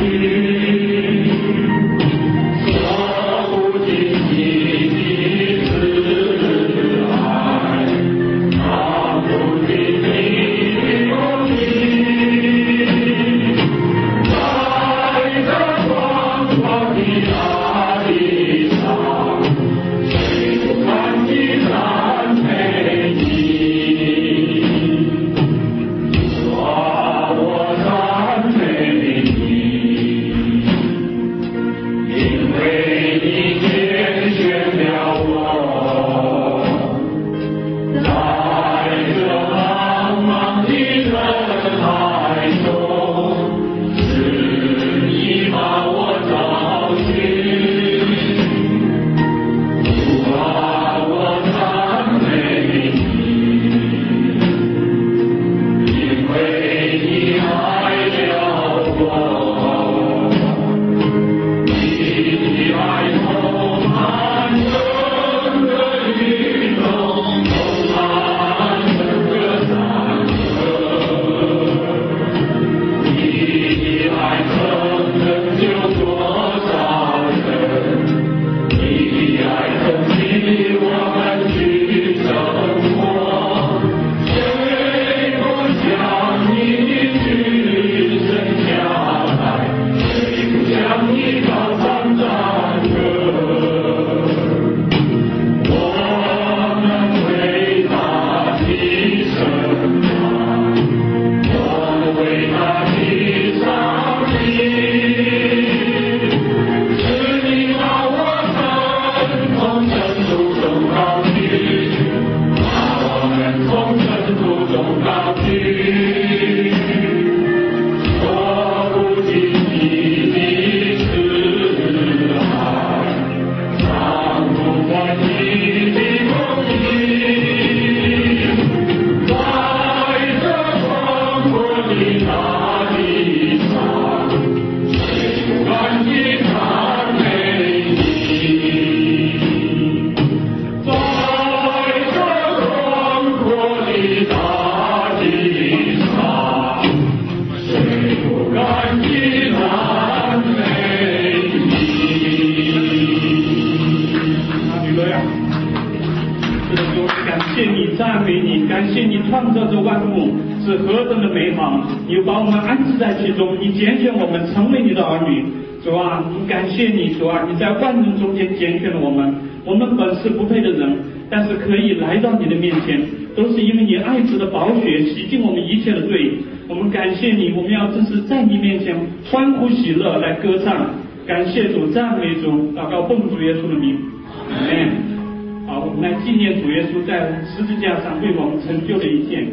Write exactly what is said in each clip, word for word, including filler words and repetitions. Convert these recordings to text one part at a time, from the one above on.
感谢主，赞美主，祷告奉主耶稣的名，阿门。好，我们来纪念主耶稣在十字架上为我们成就的一切。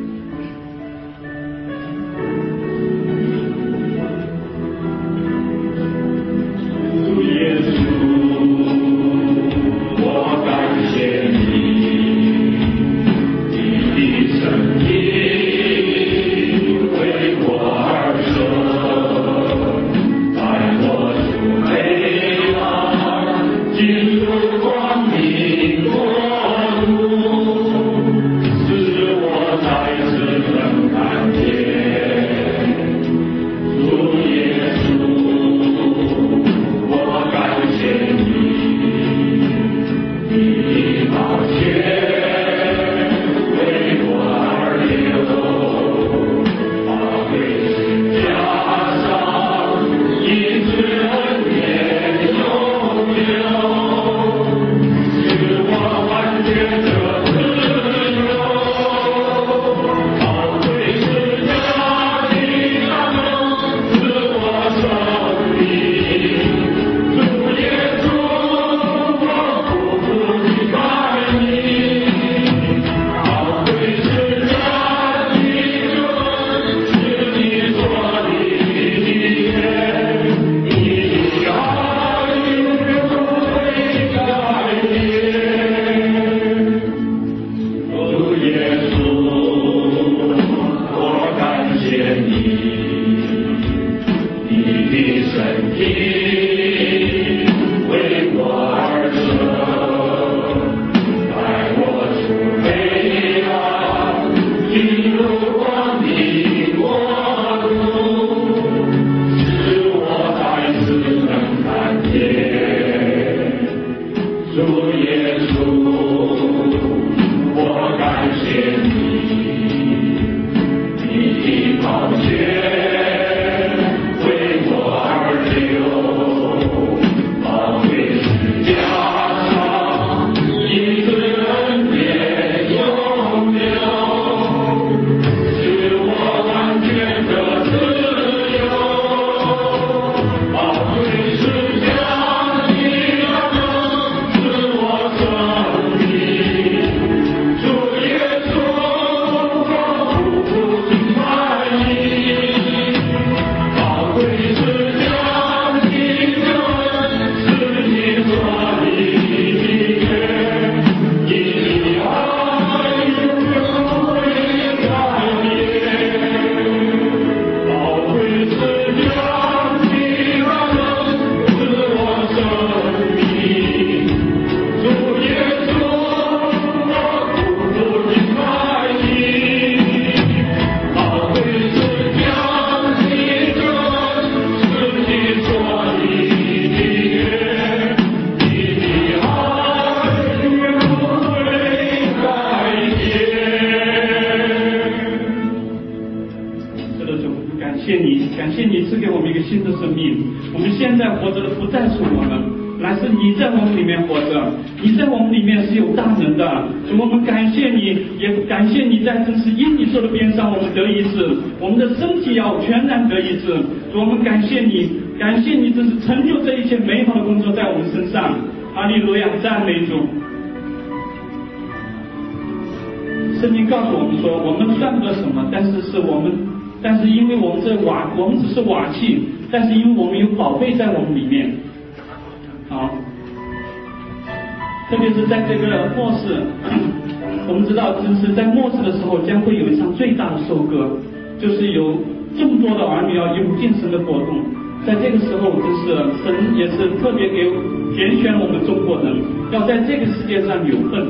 主耶稣，我感谢你，你的生命为我而生。 们现在活着的不再是我们，乃是你在我们里面活着，你在我们里面是有大能的。主，我们感谢你，也感谢你在真是因你受的鞭伤，我们得医治，我们的身体要全然得医治。主，我们感谢你，感谢你真是成就这一切美好的工作在我们身上。哈利路亚，赞美主。圣经告诉我们说，我们算不得什么，但是是我们，但是因为我们这瓦，我们只是瓦器，但是因为我们有宝贝在我们里面。好，特别是在这个末世，我们知道，就是在末世的时候，将会有一场最大的收割，就是有这么多的儿女要涌进神的国中。在这个时候，就是神也是特别给拣选我们中国人，要在这个世界上有份。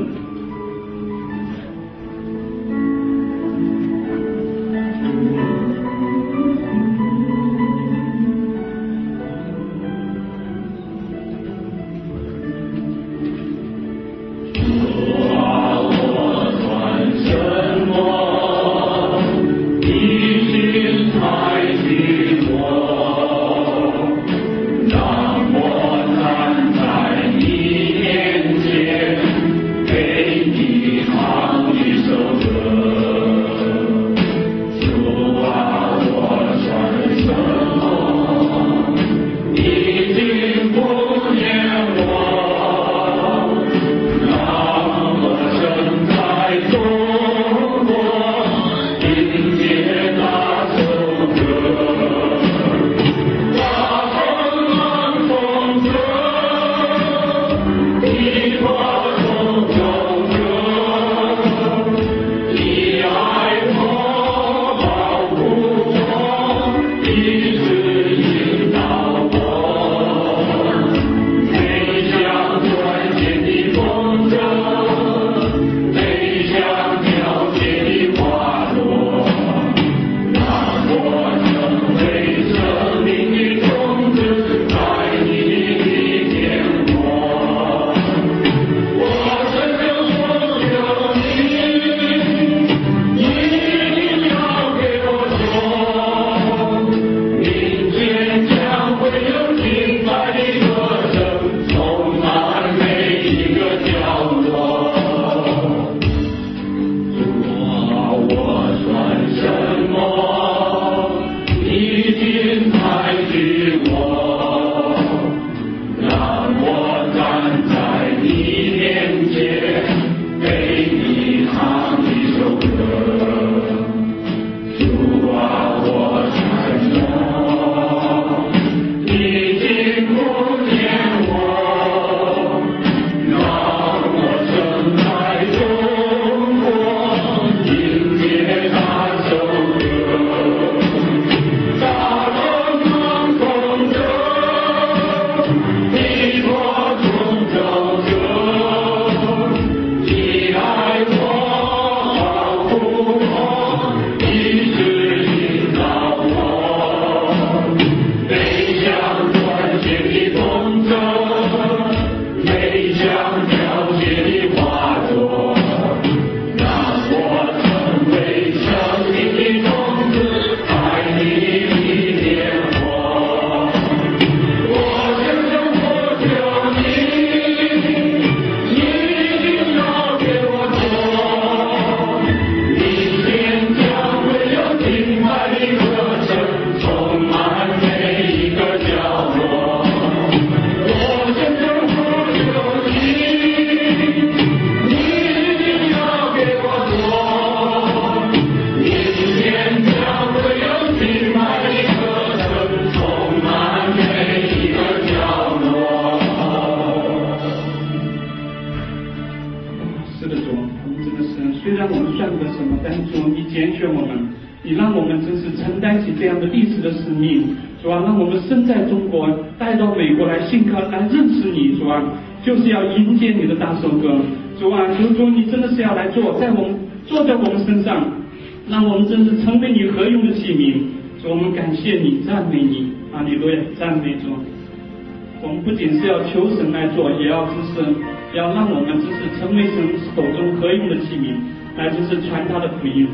就是要迎接你的大收割，主啊，求主你真的是要来做在我们坐在我们身上，让我们真是成为你合用的器皿。主，我们感谢你，赞美你，哈利路亚，赞美主。我们不仅是要求神来做，也要就是要让我们就是成为神手中合用的器皿，来就是传他的福音。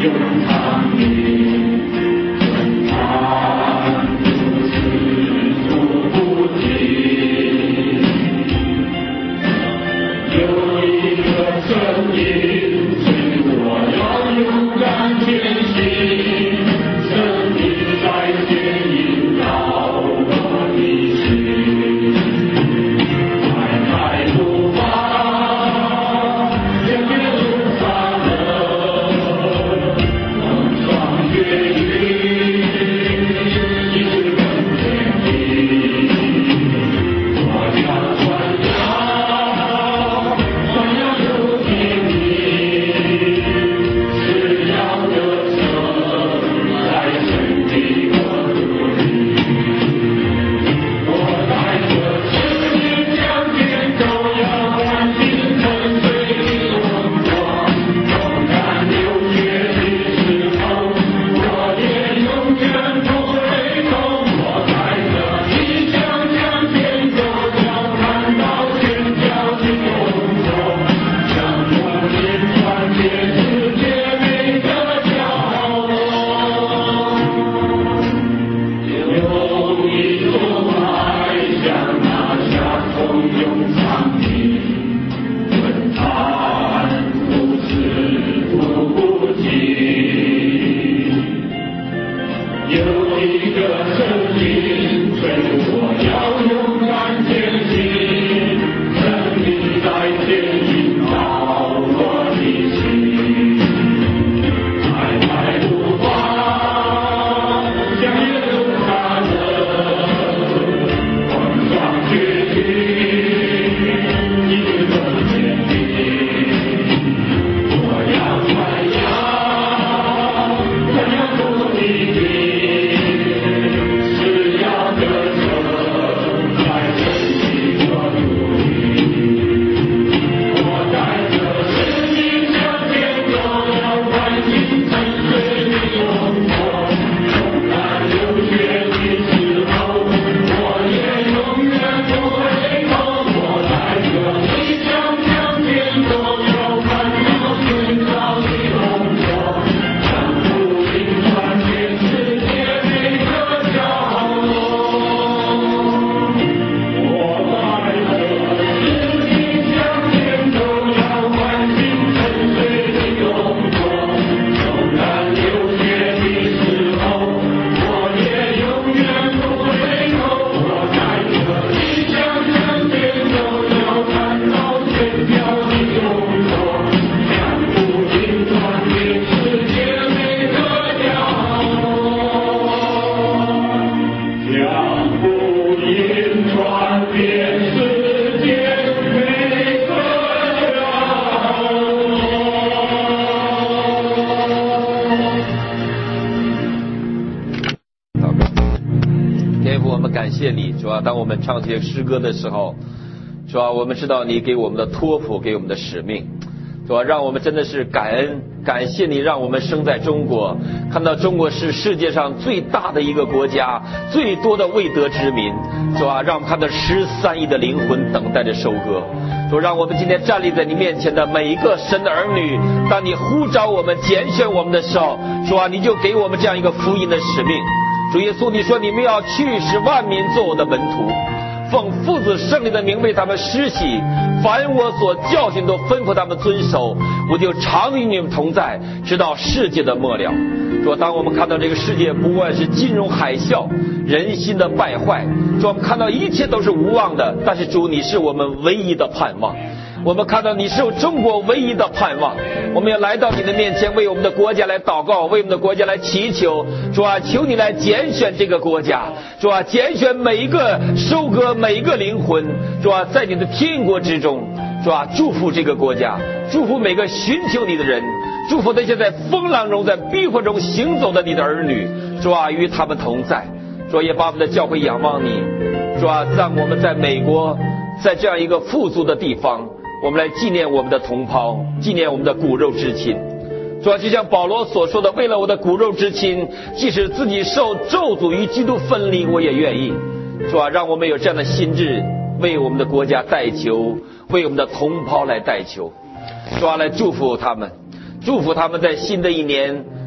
感谢你，主啊，当我们唱这些诗歌的时候，主啊，我们知道你给我们的托付，给我们的使命，主啊，让我们真的是感恩，感谢你让我们生在中国，看到中国是世界上最大的一个国家，最多的未得之民，主啊，让我们看到十三亿的灵魂等待着收割。主，让我们今天站立在你面前的每一个神的儿女，当你呼召我们、拣选我们的时候，主啊，你就给我们这样一个福音的使命。主耶稣，你说你们要去使万民做我的门徒，奉父子圣灵的名为他们施洗，凡我所教训都吩咐他们遵守，我就常与你们同在，直到世界的末了。主，当我们看到这个世界不管是金融海啸、人心的败坏，主，我们看到一切都是无望的，但是主，你是我们唯一的盼望。我们看到你是中国唯一的盼望，我们要来到你的面前，为我们的国家来祷告，为我们的国家来祈求。主啊，求你来拣选这个国家，主啊，拣选每一个收割每一个灵魂，主啊，在你的天国之中，主啊，祝福这个国家，祝福每个寻求你的人，祝福那些在风浪中在逼迫中行走的你的儿女，主啊，与他们同在。主啊，也把我们的教会仰望你，主啊，让我们在美国，在这样一个富足的地方，我们来纪念我们的同胞，纪念我们的骨肉之亲。主啊，就像保罗所说的，为了我的骨肉之亲，即使自己受咒诅与基督分离，我也愿意。主啊，让我们有这样的心志，为我们的国家代求，为我们的同胞来代求。主啊，来祝福他们，祝福他们在新的一年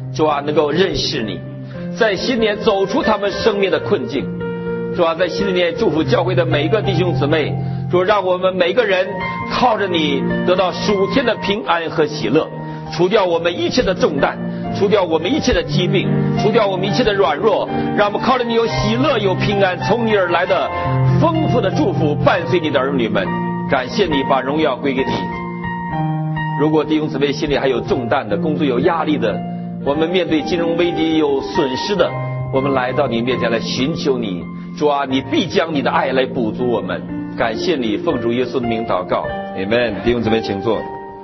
主啊，能够认识你，在新年走出他们生命的困境。主啊，在新的年祝福教会的每一个弟兄姊妹，主，让我们每个人靠着你得到属天的平安和喜乐，除掉我们一切的重担，除掉我们一切的疾病，除掉我们一切的软弱，让我们靠着你有喜乐有平安，从你而来的丰富的祝福伴随你的儿女们。感谢你把荣耀归给你。如果弟兄姊妹心里还有重担的，工作有压力的，我们面对金融危机有损失的，我们来到你面前来寻求你。主啊，你必将你的爱来补足我们。感谢你，奉主耶稣的名祷告 Amen。 弟兄姊妹请坐。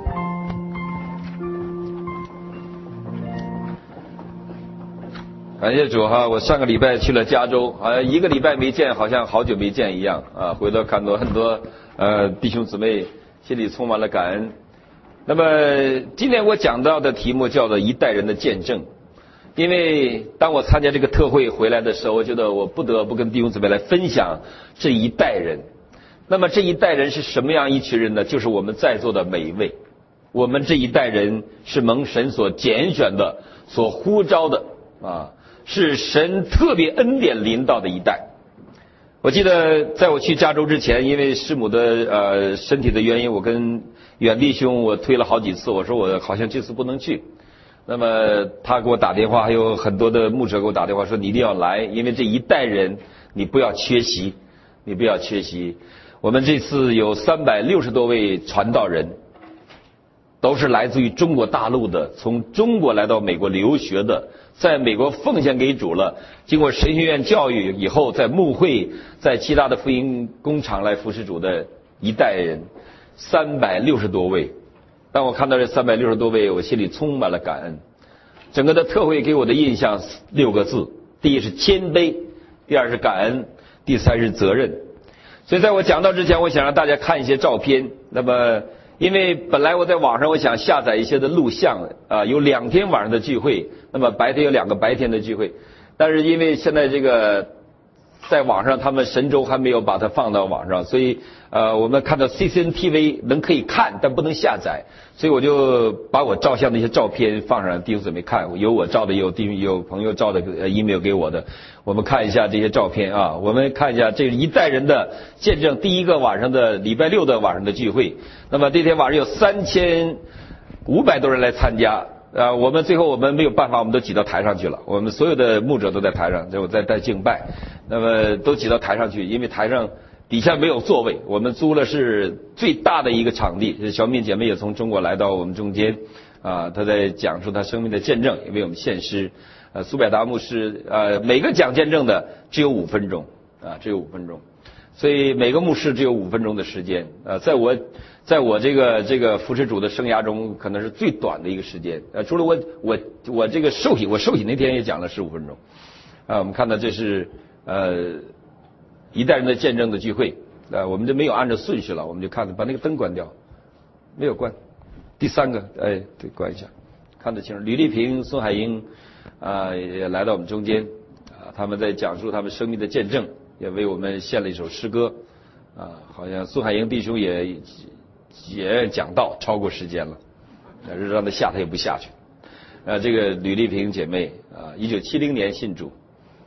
感谢主哈！我上个礼拜去了加州，好像一个礼拜没见，好像好久没见一样啊！回头看到很多呃弟兄姊妹，心里充满了感恩。那么今天我讲到的题目叫做一代人的见证，因为当我参加这个特会回来的时候，我觉得我不得不跟弟兄姊妹来分享这一代人。那么这一代人是什么样一群人呢？就是我们在座的每一位，我们这一代人是蒙神所拣选的，所呼召的啊。是神特别恩典临到的一代。我记得在我去加州之前，因为师母的呃身体的原因，我跟远弟兄我推了好几次，我说我好像这次不能去。那么他给我打电话，还有很多的牧者给我打电话说你一定要来，因为这一代人你不要缺席，你不要缺席。我们这次有三百六十多位传道人，都是来自于中国大陆的，从中国来到美国留学的，在美国奉献给主了，经过神学院教育以后，在牧会，在其他的福音工厂来服侍主的一代人，三百六十多位。当我看到这三百六十多位，我心里充满了感恩。整个的特会给我的印象六个字：第一是谦卑，第二是感恩，第三是责任。所以在我讲到之前，我想让大家看一些照片。那么因为本来我在网上我想下载一些的录像啊，有两天晚上的聚会，那么白天有两个白天的聚会，但是因为现在这个在网上他们神州还没有把它放到网上，所以呃我们看到 C C N T V 能可以看，但不能下载，所以我就把我照相的一些照片放上，弟兄姊妹看，有我照的，有弟有朋友照的 email 给我的，我们看一下这些照片啊，我们看一下这一代人的见证。第一个晚上的礼拜六的晚上的聚会，那么这天晚上有三千五百多人来参加。呃，我们最后我们没有办法，我们都挤到台上去了。我们所有的牧者都在台上，就在在敬拜，那么都挤到台上去，因为台上底下没有座位。我们租了是最大的一个场地。小敏姐妹也从中国来到我们中间，啊，她在讲述她生命的见证，也为我们献诗。呃，苏百达牧师，呃，每个讲见证的只有五分钟，啊，只有五分钟，所以每个牧师只有五分钟的时间。呃，在我。在我这个这个服侍主的生涯中，可能是最短的一个时间。呃，除了我我我这个受洗，我受洗那天也讲了十五分钟。啊，我们看到这是呃一代人的见证的聚会。呃，我们就没有按照顺序了，我们就看把那个灯关掉，没有关。第三个，哎，对，关一下，看得清楚。吕丽萍、孙海英啊、呃、也来到我们中间，啊，他们在讲述他们生命的见证，也为我们献了一首诗歌。啊，好像孙海英弟兄也。也讲到超过时间了，让他下他也不下去。呃，这个吕丽萍姐妹啊，一九七零年信主。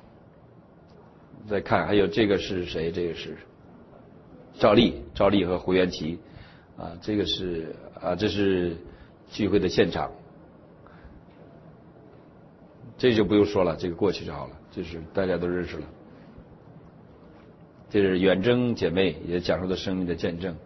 再看，还有这个是谁？这个是赵丽，赵丽和胡元琪啊，这个是啊，这是聚会的现场。这就不用说了，这个过去就好了，就是大家都认识了。这是远征姐妹也讲述了生命的见证。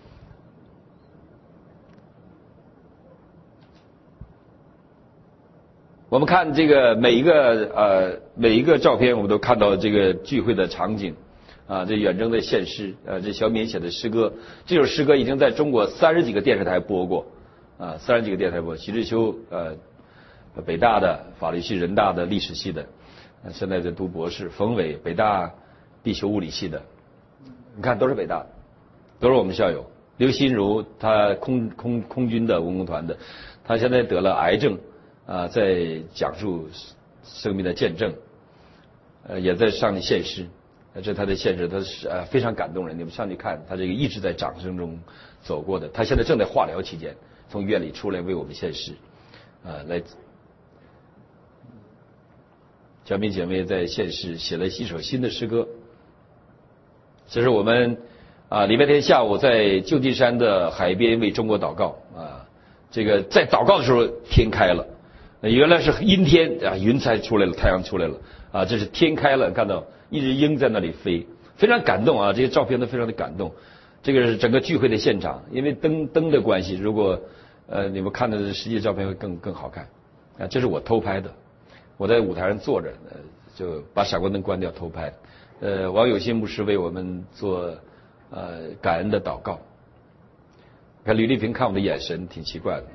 我们看这个每一个呃每一个照片，我们都看到这个聚会的场景啊，这远征的献诗，呃，这小敏写的诗歌，这首诗歌已经在中国三十几个电视台播过啊，三十几个电视台播。徐志秋呃，北大的法律系，人大的历史系的，现在在读博士。冯伟，北大地球物理系的，你看都是北大的，都是我们校友。刘心如，他空空空军的文工团的，他现在得了癌症。啊，在讲述生命的见证，呃，也在上去献诗，这是他的献诗，他是呃非常感动人。你们上去看，他这个一直在掌声中走过的。他现在正在化疗期间，从医院里出来为我们献诗，啊，来小敏姐妹在现世写了一首新的诗歌。这是我们啊礼拜天下午在旧金山的海边为中国祷告啊。这个在祷告的时候天开了，原来是阴天啊，云彩出来了，太阳出来了啊，这是天开了，看到一只鹰在那里飞，非常感动啊！这些照片都非常的感动。这个是整个聚会的现场，因为灯灯的关系，如果呃你们看到的实际照片会更更好看啊。这是我偷拍的，我在舞台上坐着，呃，就把闪光灯关掉偷拍。呃，王有新牧师为我们做呃感恩的祷告。看吕丽萍看我的眼神挺奇怪的。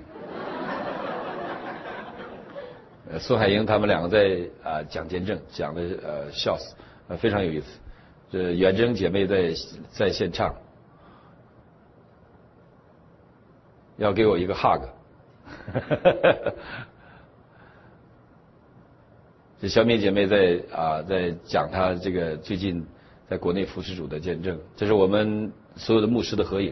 呃，孙海英他们两个在啊、呃、讲见证，讲的呃笑死，呃非常有意思。这远征姐妹在在线唱，要给我一个 hug。这小敏姐妹在啊、呃、在讲她这个最近在国内服侍主的见证，这是我们所有的牧师的合影。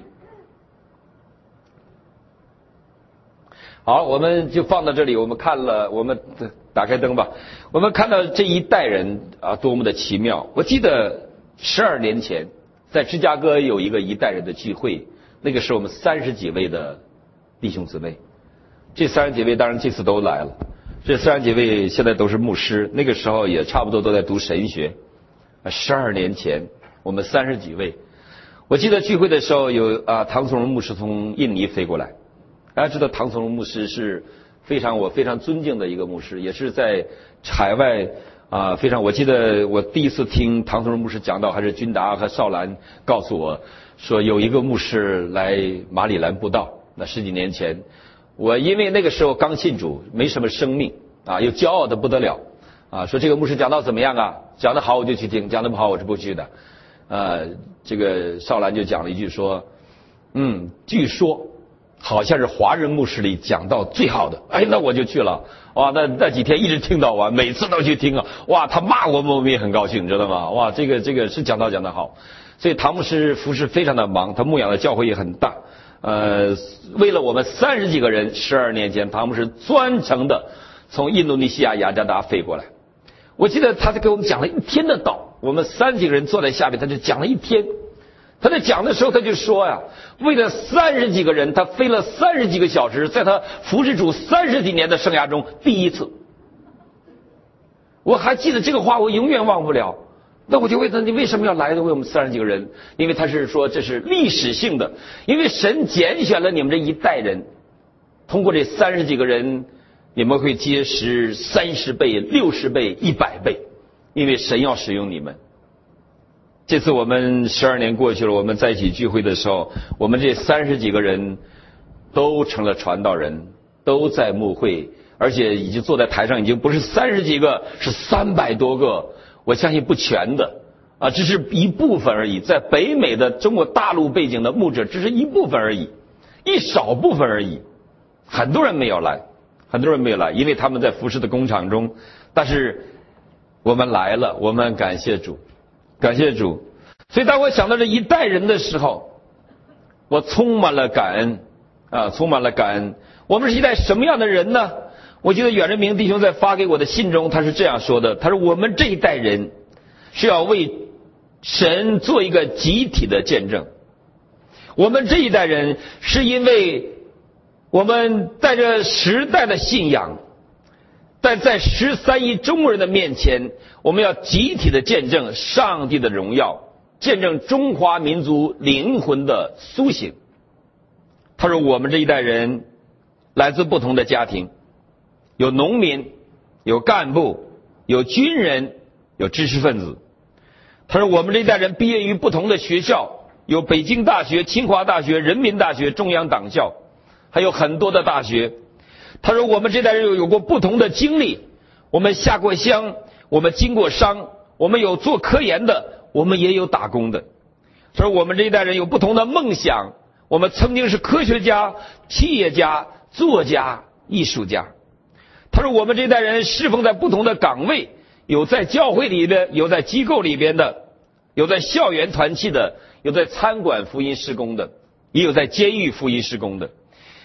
好，我们就放到这里。我们看了，我们打开灯吧。我们看到这一代人啊，多么的奇妙！我记得十二年前，在芝加哥有一个一代人的聚会，那个是我们三十几位的弟兄姊妹。这三十几位当然这次都来了。这三十几位现在都是牧师，那个时候也差不多都在读神学。十二年前，我们三十几位，我记得聚会的时候有啊，唐从容牧师从印尼飞过来。大家知道唐从容牧师是非常我非常尊敬的一个牧师，也是在海外啊、呃、非常。我记得我第一次听唐从容牧师讲到，还是君达和少兰告诉我说有一个牧师来马里兰布道。那十几年前，我因为那个时候刚信主，没什么生命啊，又骄傲的不得了啊，说这个牧师讲道怎么样啊？讲得好我就去听，讲得不好我是不去的。呃，这个少兰就讲了一句说，嗯，据说。好像是华人牧师里讲到最好的，哎，那我就去了。哇，那那几天一直听到完，每次都去听啊。哇，他骂我们，我们也很高兴，你知道吗？哇，这个这个是讲道讲得好。所以唐牧师服侍非常的忙，他牧养的教会也很大。呃，为了我们三十几个人，十二年前唐牧师专程的从印度尼西亚雅加达飞过来。我记得他就给我们讲了一天的道，我们三十几个人坐在下面，他就讲了一天。他在讲的时候他就说呀，为了三十几个人，他飞了三十几个小时，在他服侍主三十几年的生涯中第一次。我还记得这个话，我永远忘不了。那我就问他，你为什么要来的？为我们三十几个人？因为他是说这是历史性的，因为神拣选了你们这一代人，通过这三十几个人，你们会结识三十倍、六十倍、一百倍，因为神要使用你们。这次我们十二年过去了，我们在一起聚会的时候，我们这三十几个人都成了传道人，都在牧会，而且已经坐在台上，已经不是三十几个，是三百多个。我相信不全的啊，只是一部分而已。在北美的中国大陆背景的牧者，只是一部分而已，一少部分而已。很多人没有来，很多人没有来，因为他们在服侍的工厂中。但是我们来了，我们感谢主。感谢主。所以当我想到这一代人的时候，我充满了感恩啊，充满了感恩。我们是一代什么样的人呢？我记得远人明弟兄在发给我的信中，他是这样说的，他说我们这一代人是要为神做一个集体的见证。我们这一代人是因为我们带着时代的信仰，但在十三亿中国人的面前，我们要集体的见证上帝的荣耀，见证中华民族灵魂的苏醒。他说我们这一代人来自不同的家庭，有农民，有干部，有军人，有知识分子。他说我们这一代人毕业于不同的学校，有北京大学、清华大学、人民大学、中央党校，还有很多的大学。他说我们这代人有有过不同的经历，我们下过乡，我们经过商，我们有做科研的，我们也有打工的。他说我们这一代人有不同的梦想，我们曾经是科学家、企业家、作家、艺术家。他说我们这一代人侍奉在不同的岗位，有在教会里的，有在机构里边的，有在校园团契的，有在餐馆福音施工的，也有在监狱福音施工的。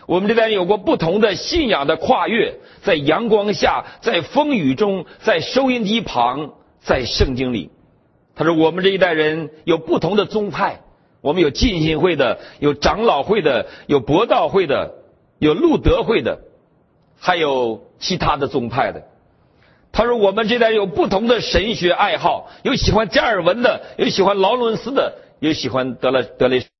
我们这代人有过不同的信仰的跨越，在阳光下，在风雨中，在收音机旁，在圣经里。他说我们这一代人有不同的宗派，我们有浸信会的，有长老会的，有博道会的，有路德会的，还有其他的宗派的。他说我们这代人有不同的神学爱好，有喜欢加尔文的，有喜欢劳伦斯的，有喜欢德勒德雷，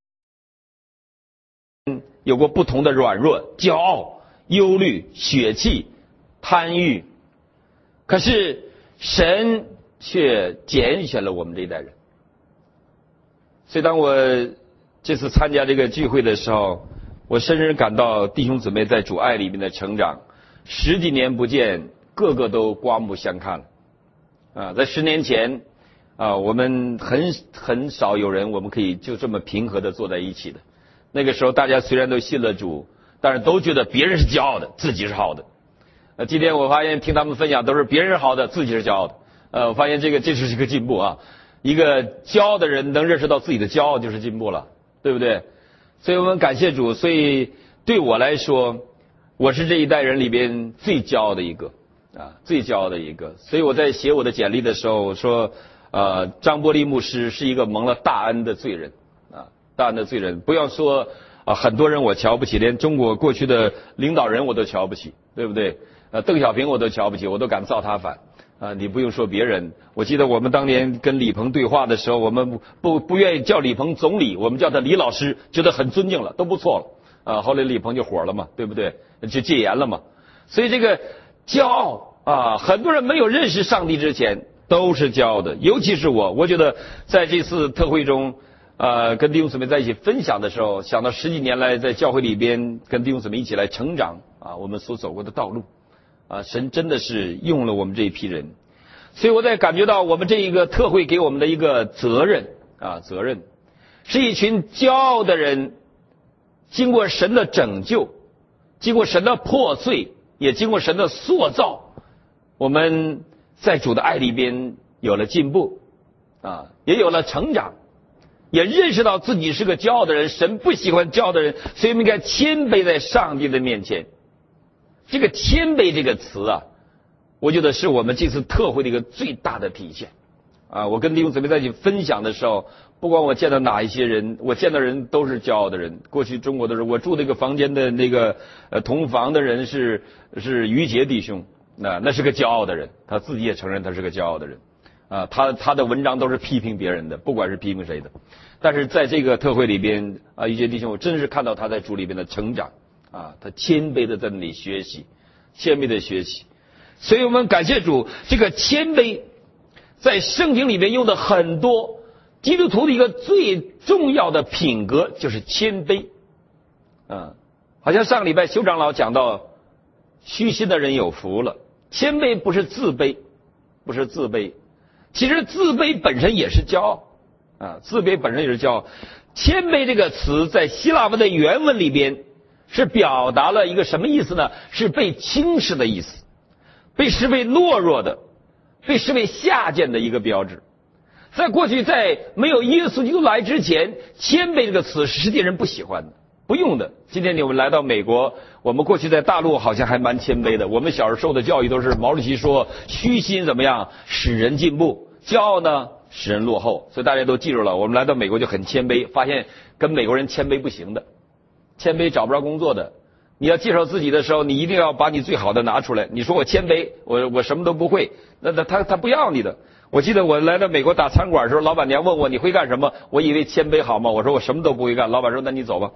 有过不同的软弱、骄傲、忧虑、血气、贪欲。可是神却拣选了我们这一代人。所以当我这次参加这个聚会的时候，我深深感到弟兄姊妹在主爱里面的成长，十几年不见，个个都刮目相看了。啊，在十年前啊，我们很很少有人我们可以就这么平和的坐在一起的。那个时候大家虽然都信了主，但是都觉得别人是骄傲的，自己是好的。呃，今天我发现听他们分享都是别人是好的，自己是骄傲的。呃，我发现这个这是一个进步啊。一个骄傲的人能认识到自己的骄傲就是进步了，对不对？所以我们感谢主。所以对我来说，我是这一代人里边最骄傲的一个啊，最骄傲的一个。所以我在写我的简历的时候，我说呃，张伯利牧师是一个蒙了大恩的罪人啊，大恩的罪人。不要说啊，很多人我瞧不起，连中国过去的领导人我都瞧不起，对不对？呃，邓小平我都瞧不起，我都敢造他反。啊，你不用说别人，我记得我们当年跟李鹏对话的时候，我们不不不愿意叫李鹏总理，我们叫他李老师，觉得很尊敬了，都不错了。啊，后来李鹏就火了嘛，对不对？就戒严了嘛。所以这个骄傲啊，很多人没有认识上帝之前都是骄傲的，尤其是我。我觉得在这次特会中，呃，跟弟兄姊妹在一起分享的时候，想到十几年来在教会里边跟弟兄姊妹一起来成长啊，我们所走过的道路。啊，神真的是用了我们这一批人，所以我在感觉到我们这一个特会给我们的一个责任啊，责任是一群骄傲的人，经过神的拯救，经过神的破碎，也经过神的塑造，我们在主的爱里边有了进步啊，也有了成长，也认识到自己是个骄傲的人，神不喜欢骄傲的人，所以我们应该谦卑在上帝的面前。这个谦卑这个词啊，我觉得是我们这次特会的一个最大的体现啊！我跟弟兄姊妹在一起分享的时候，不管我见到哪一些人，我见到人都是骄傲的人。过去中国的时候，我住那个房间的那个呃同房的人是是于杰弟兄，那那是个骄傲的人，他自己也承认他是个骄傲的人啊。他他的文章都是批评别人的，不管是批评谁的。但是在这个特会里边啊，于杰弟兄，我真是看到他在主里边的成长。啊，他谦卑的在那里学习，谦卑的学习，所以我们感谢主，这个谦卑在圣经里面用的很多，基督徒的一个最重要的品格就是谦卑。啊，好像上个礼拜修长老讲到，虚心的人有福了。谦卑不是自卑，不是自卑，其实自卑本身也是骄傲啊，自卑本身也是骄傲。谦卑这个词在希腊文的原文里边。是表达了一个什么意思呢？是被轻视的意思，被视为懦弱的，被视为下贱的一个标志。在过去，在没有耶稣基督来之前，谦卑这个词是世界人不喜欢的，不用的。今天我们来到美国，我们过去在大陆好像还蛮谦卑的。我们小时候受的教育都是毛主席说，虚心怎么样使人进步，骄傲呢使人落后。所以大家都记住了，我们来到美国就很谦卑，发现跟美国人谦卑不行的。谦卑找不着工作的，你要介绍自己的时候，你一定要把你最好的拿出来。你说我谦卑，我我什么都不会，那他他他不要你的。我记得我来到美国打餐馆的时候，老板娘问我你会干什么，我以为谦卑好吗？我说我什么都不会干。老板说那你走吧。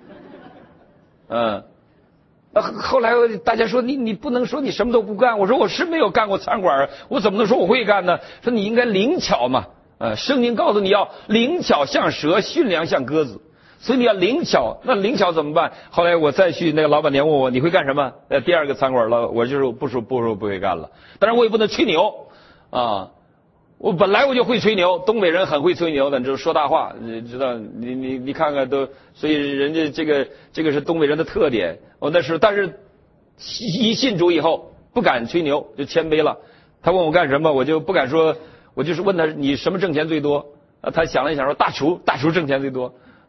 嗯，后来大家说你你不能说你什么都不干。我说我是没有干过餐馆，我怎么能说我会干呢？说你应该灵巧嘛。呃，圣经告诉你要灵巧像蛇，驯良像鸽子。所以你要灵巧，那灵巧怎么办？后来我再去，那个老板娘问我你会干什么？呃，第二个餐馆了，我就是不说不说不会干了。当然我也不能吹牛啊，我本来我就会吹牛，东北人很会吹牛的，就是说大话，你知道？你你你看看都，所以人家这个这个是东北人的特点。哦，那是，但是一信主以后不敢吹牛，就谦卑了。他问我干什么，我就不敢说，我就是问他你什么挣钱最多？啊，他想了一想说大厨，大厨挣钱最多。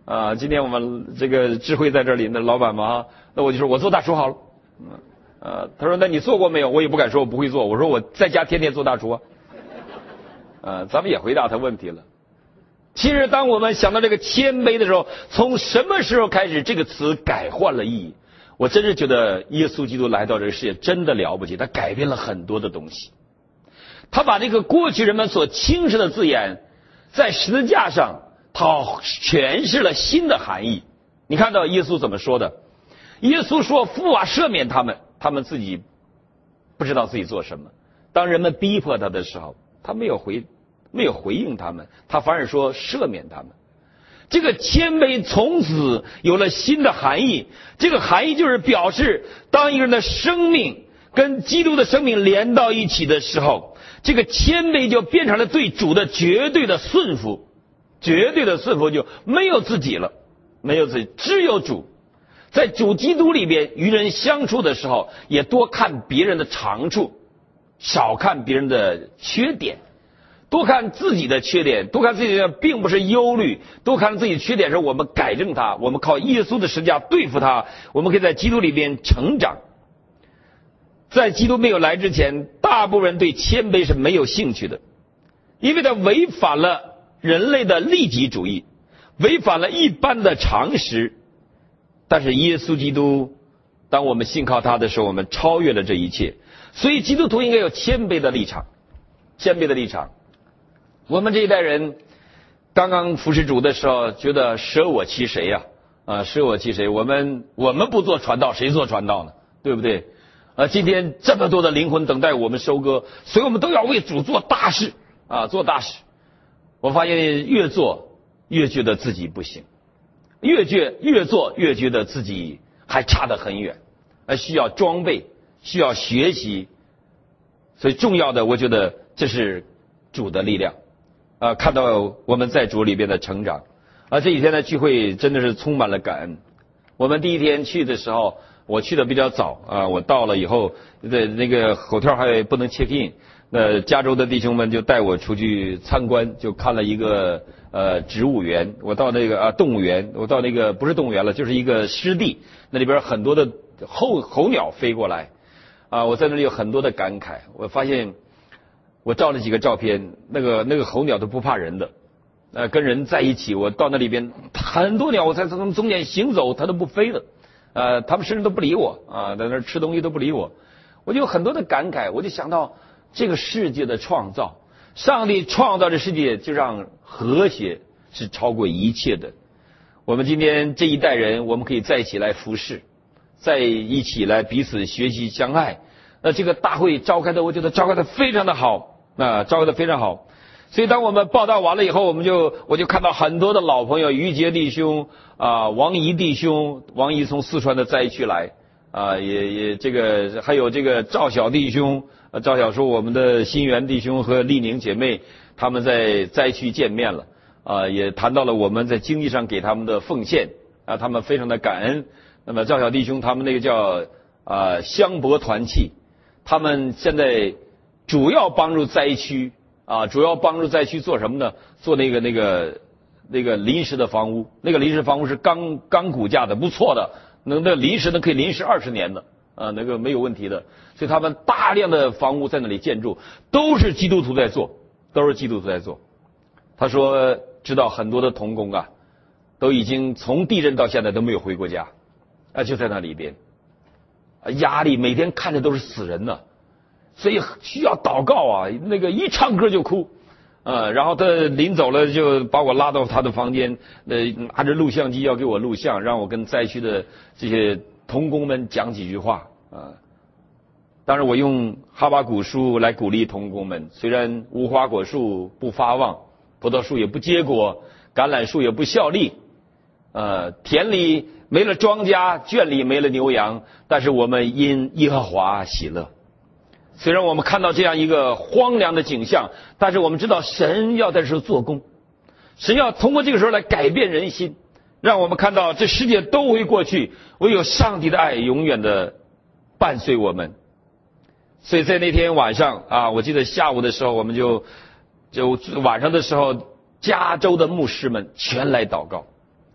啊，今天我们这个智慧在这里，那老板嘛，那我就说我做大厨好了。嗯，呃，他说那你做过没有？我也不敢说我不会做，我说我在家天天做大厨啊。呃，咱们也回答他问题了。其实当我们想到这个谦卑的时候，从什么时候开始这个词改换了意义？我真是觉得耶稣基督来到这个世界真的了不起，他改变了很多的东西。他把这个过去人们所轻视的字眼，在十字架上他诠释了新的含义。你看到耶稣怎么说的？耶稣说父啊，赦免他们，他们自己不知道自己做什么。当人们逼迫他的时候，他没有回没有回应他们，他反而说赦免他们。这个谦卑从此有了新的含义，这个含义就是表示当一个人的生命跟基督的生命连到一起的时候，这个谦卑就变成了对主的绝对的顺服，绝对的顺服就没有自己了，没有自己，只有主。在主基督里边与人相处的时候，也多看别人的长处，少看别人的缺点，多看自己的缺点，多看自己的并不是忧虑，多看自己的缺点是我们改正它，我们靠耶稣的十字架对付它，我们可以在基督里边成长。在基督没有来之前，大部分人对谦卑是没有兴趣的，因为它违反了人类的利己主义，违反了一般的常识。但是耶稣基督，当我们信靠他的时候，我们超越了这一切。所以基督徒应该有谦卑的立场，谦卑的立场。我们这一代人刚刚服侍主的时候，觉得舍我其谁呀？啊，舍我其谁？我们我们不做传道，谁做传道呢？对不对？啊，今天这么多的灵魂等待我们收割，所以我们都要为主做大事啊，做大事。我发现越做越觉得自己不行，越觉越做越觉得自己还差得很远，呃，需要装备，需要学习。所以重要的，我觉得这是主的力量。啊，看到我们在主里边的成长。啊，这几天的聚会真的是充满了感恩。我们第一天去的时候，我去的比较早啊，我到了以后，的那个hotel还不能 check in， 那加州的弟兄们就带我出去参观，就看了一个呃植物园。我到那个啊动物园，我到那个不是动物园了，就是一个湿地，那里边很多的候候鸟飞过来，啊，我在那里有很多的感慨。我发现我照了几个照片，那个那个候鸟都不怕人的。呃，跟人在一起，我到那里边很多鸟，我在他们中间行走，它都不飞的，呃，他们甚至都不理我啊，在那吃东西都不理我，我就有很多的感慨，我就想到这个世界的创造，上帝创造这世界就让和谐是超过一切的。我们今天这一代人，我们可以在一起来服侍，在一起来彼此学习相爱。那这个大会召开的，我觉得召开的非常的好，啊，召开的非常好。所以当我们报道完了以后，我们就我就看到很多的老朋友，于杰弟兄啊，王怡弟兄，王怡从四川的灾区来啊，也也这个还有这个赵小弟兄，赵小叔我们的新源弟兄和丽宁姐妹，他们在灾区见面了啊，也谈到了我们在经济上给他们的奉献啊，他们非常的感恩。那么赵小弟兄他们那个叫啊香博团契，他们现在主要帮助灾区。啊，主要帮助灾区做什么呢？做那个那个那个临时的房屋，那个临时房屋是钢钢骨架的，不错的，那那临时的可以临时二十年的，啊，那个没有问题的。所以他们大量的房屋在那里建筑，都是基督徒在做，都是基督徒在做。他说，知道很多的同工啊，都已经从地震到现在都没有回过家，啊，就在那里边，啊，压力每天看着都是死人呢。所以需要祷告啊，那个一唱歌就哭，呃，然后他临走了就把我拉到他的房间，呃，拿着录像机要给我录像，让我跟灾区的这些同工们讲几句话啊。当然我用哈巴谷书来鼓励同工们，虽然无花果树不发旺，葡萄树也不结果，橄榄树也不效力，呃，田里没了庄稼，圈里没了牛羊，但是我们因耶和华喜乐。虽然我们看到这样一个荒凉的景象，但是我们知道神要在这时候做工，神要通过这个时候来改变人心，让我们看到这世界都会过去，唯有上帝的爱永远的伴随我们。所以在那天晚上啊，我记得下午的时候，我们就就晚上的时候，加州的牧师们全来祷告，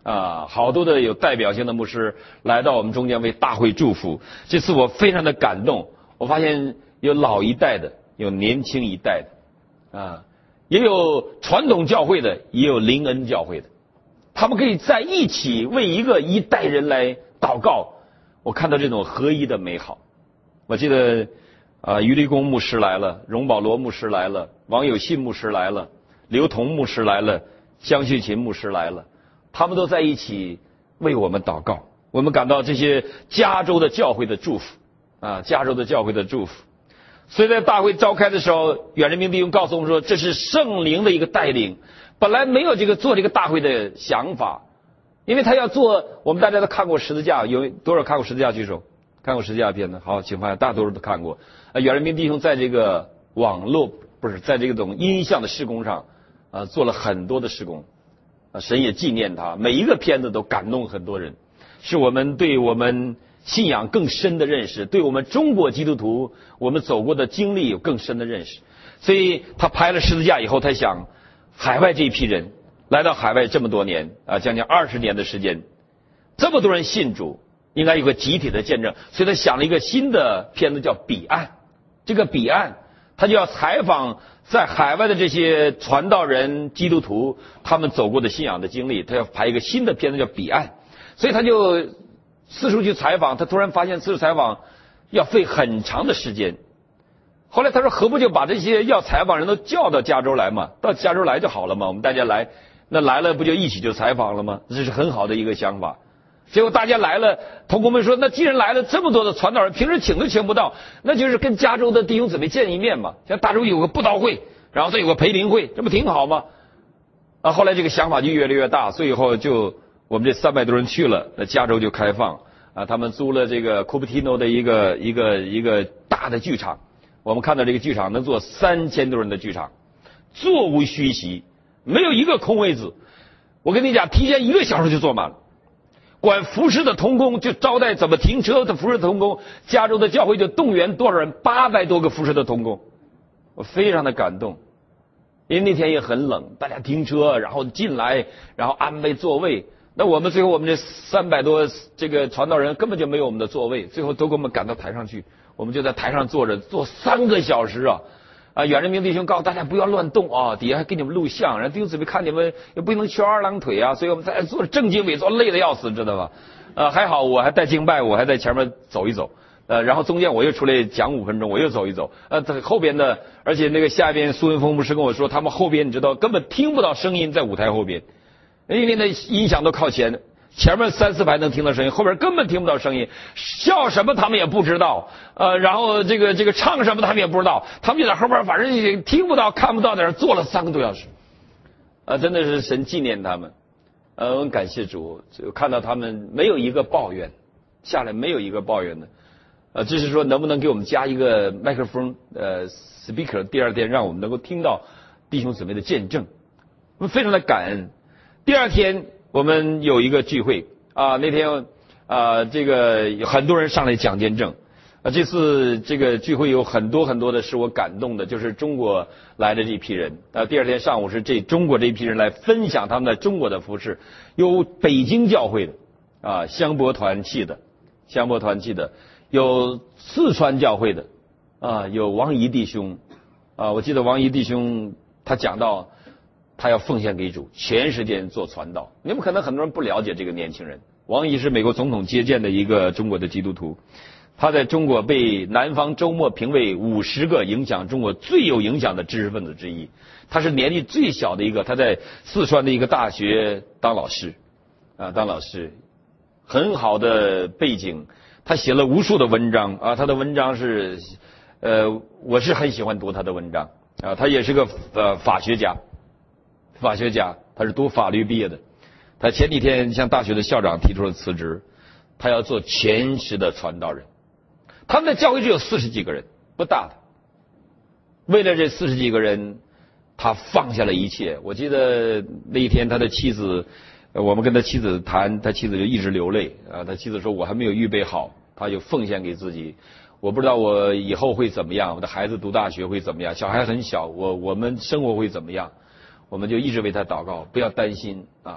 啊，好多的有代表性的牧师来到我们中间为大会祝福。这次我非常的感动，我发现有老一代的，有年轻一代的，啊，也有传统教会的，也有灵恩教会的，他们可以在一起为一个一代人来祷告。我看到这种合一的美好。我记得啊，于立功牧师来了，荣保罗牧师来了，王有信牧师来了，刘同牧师来了，江旭琴牧师来了，他们都在一起为我们祷告。我们感到这些加州的教会的祝福啊，加州的教会的祝福。所以在大会召开的时候，远人民弟兄告诉我们说，这是圣灵的一个带领，本来没有这个做这个大会的想法，因为他要做，我们大家都看过十字架，有多少看过十字架举手？看过十字架片的？好，请发现大多数都看过。啊，远人民弟兄在这个网络不是在这个种音像的施工上啊，做了很多的施工，啊，神也纪念他，每一个片子都感动很多人，是我们对我们信仰更深的认识，对我们中国基督徒我们走过的经历有更深的认识。所以他拍了十字架以后，他想海外这一批人来到海外这么多年啊，将近二十年的时间，这么多人信主，应该有个集体的见证，所以他想了一个新的片子叫彼岸。这个彼岸他就要采访在海外的这些传道人基督徒他们走过的信仰的经历，他要拍一个新的片子叫彼岸。所以他就四处去采访，他突然发现四处采访要费很长的时间。后来他说何不就把这些要采访人都叫到加州来嘛，到加州来就好了嘛，我们大家来，那来了不就一起就采访了吗？这是很好的一个想法。结果大家来了，同工们说，那既然来了这么多的传道人，平时请都请不到，那就是跟加州的弟兄姊妹见一面嘛，像大洲有个布道会，然后再有个培灵会，这不挺好吗？啊，后来这个想法就越来越大，所以以后就我们这三百多人去了，那加州就开放啊，他们租了这个库布提诺的一个一个一个大的剧场，我们看到这个剧场能坐三千多人的剧场，座无虚席，没有一个空位子。我跟你讲，提前一个小时就坐满了。管服饰的同工就招待怎么停车的服饰的同工，加州的教会就动员多少人？八百多个服饰的同工，我非常的感动。因为那天也很冷，大家停车然后进来，然后安排座位。那我们最后我们这三百多这个传道人根本就没有我们的座位，最后都给我们赶到台上去，我们就在台上坐着坐三个小时啊！啊，远人民弟兄告诉大家不要乱动啊，底下还给你们录像，然后弟兄姊妹看你们也不能翘二郎腿啊，所以我们在做正襟危坐，累得要死，知道吧？呃，还好我还带敬拜，我还在前面走一走，呃，然后中间我又出来讲五分钟，我又走一走，呃，在后边的，而且那个下边苏文峰牧师跟我说，他们后边你知道根本听不到声音，在舞台后边，因为那音响都靠前。前面三四排能听到声音，后边根本听不到声音，笑什么他们也不知道，呃，然后这个这个唱什么他们也不知道，他们就在后边，反正也听不到看不到，在那坐了三个多小时，呃，真的是神纪念他们，呃，我很感谢主，就看到他们没有一个抱怨，下来没有一个抱怨的，呃，只是说能不能给我们加一个麦克风，呃 ，speaker， 第二天让我们能够听到弟兄姊妹的见证，我们非常的感恩。第二天。我们有一个聚会啊，那天啊，这个有很多人上来讲见证啊。这次这个聚会有很多很多的使我感动的，就是中国来的这批人啊。第二天上午是这中国这批人来分享他们在中国的服事，有北京教会的啊，香柏团契的，香柏团契的，有四川教会的啊，有王怡弟兄啊。我记得王怡弟兄他讲到。他要奉献给主，全时间做传道。你们可能很多人不了解这个年轻人，王怡是美国总统接见的一个中国的基督徒，他在中国被南方周末评为五十个影响中国最有影响的知识分子之一。他是年纪最小的一个，他在四川的一个大学当老师，啊，当老师，很好的背景。他写了无数的文章啊，他的文章是，呃，我是很喜欢读他的文章啊。他也是个呃法学家。法学家，他是读法律毕业的。他前几天向大学的校长提出了辞职，他要做全时的传道人。他们的教会只有四十几个人，不大的。为了这四十几个人，他放下了一切。我记得那一天，他的妻子，我们跟他妻子谈，他妻子就一直流泪啊。他妻子说：“我还没有预备好，他就奉献给自己。我不知道我以后会怎么样，我的孩子读大学会怎么样，小孩很小，我我们生活会怎么样。”我们就一直为他祷告，不要担心啊！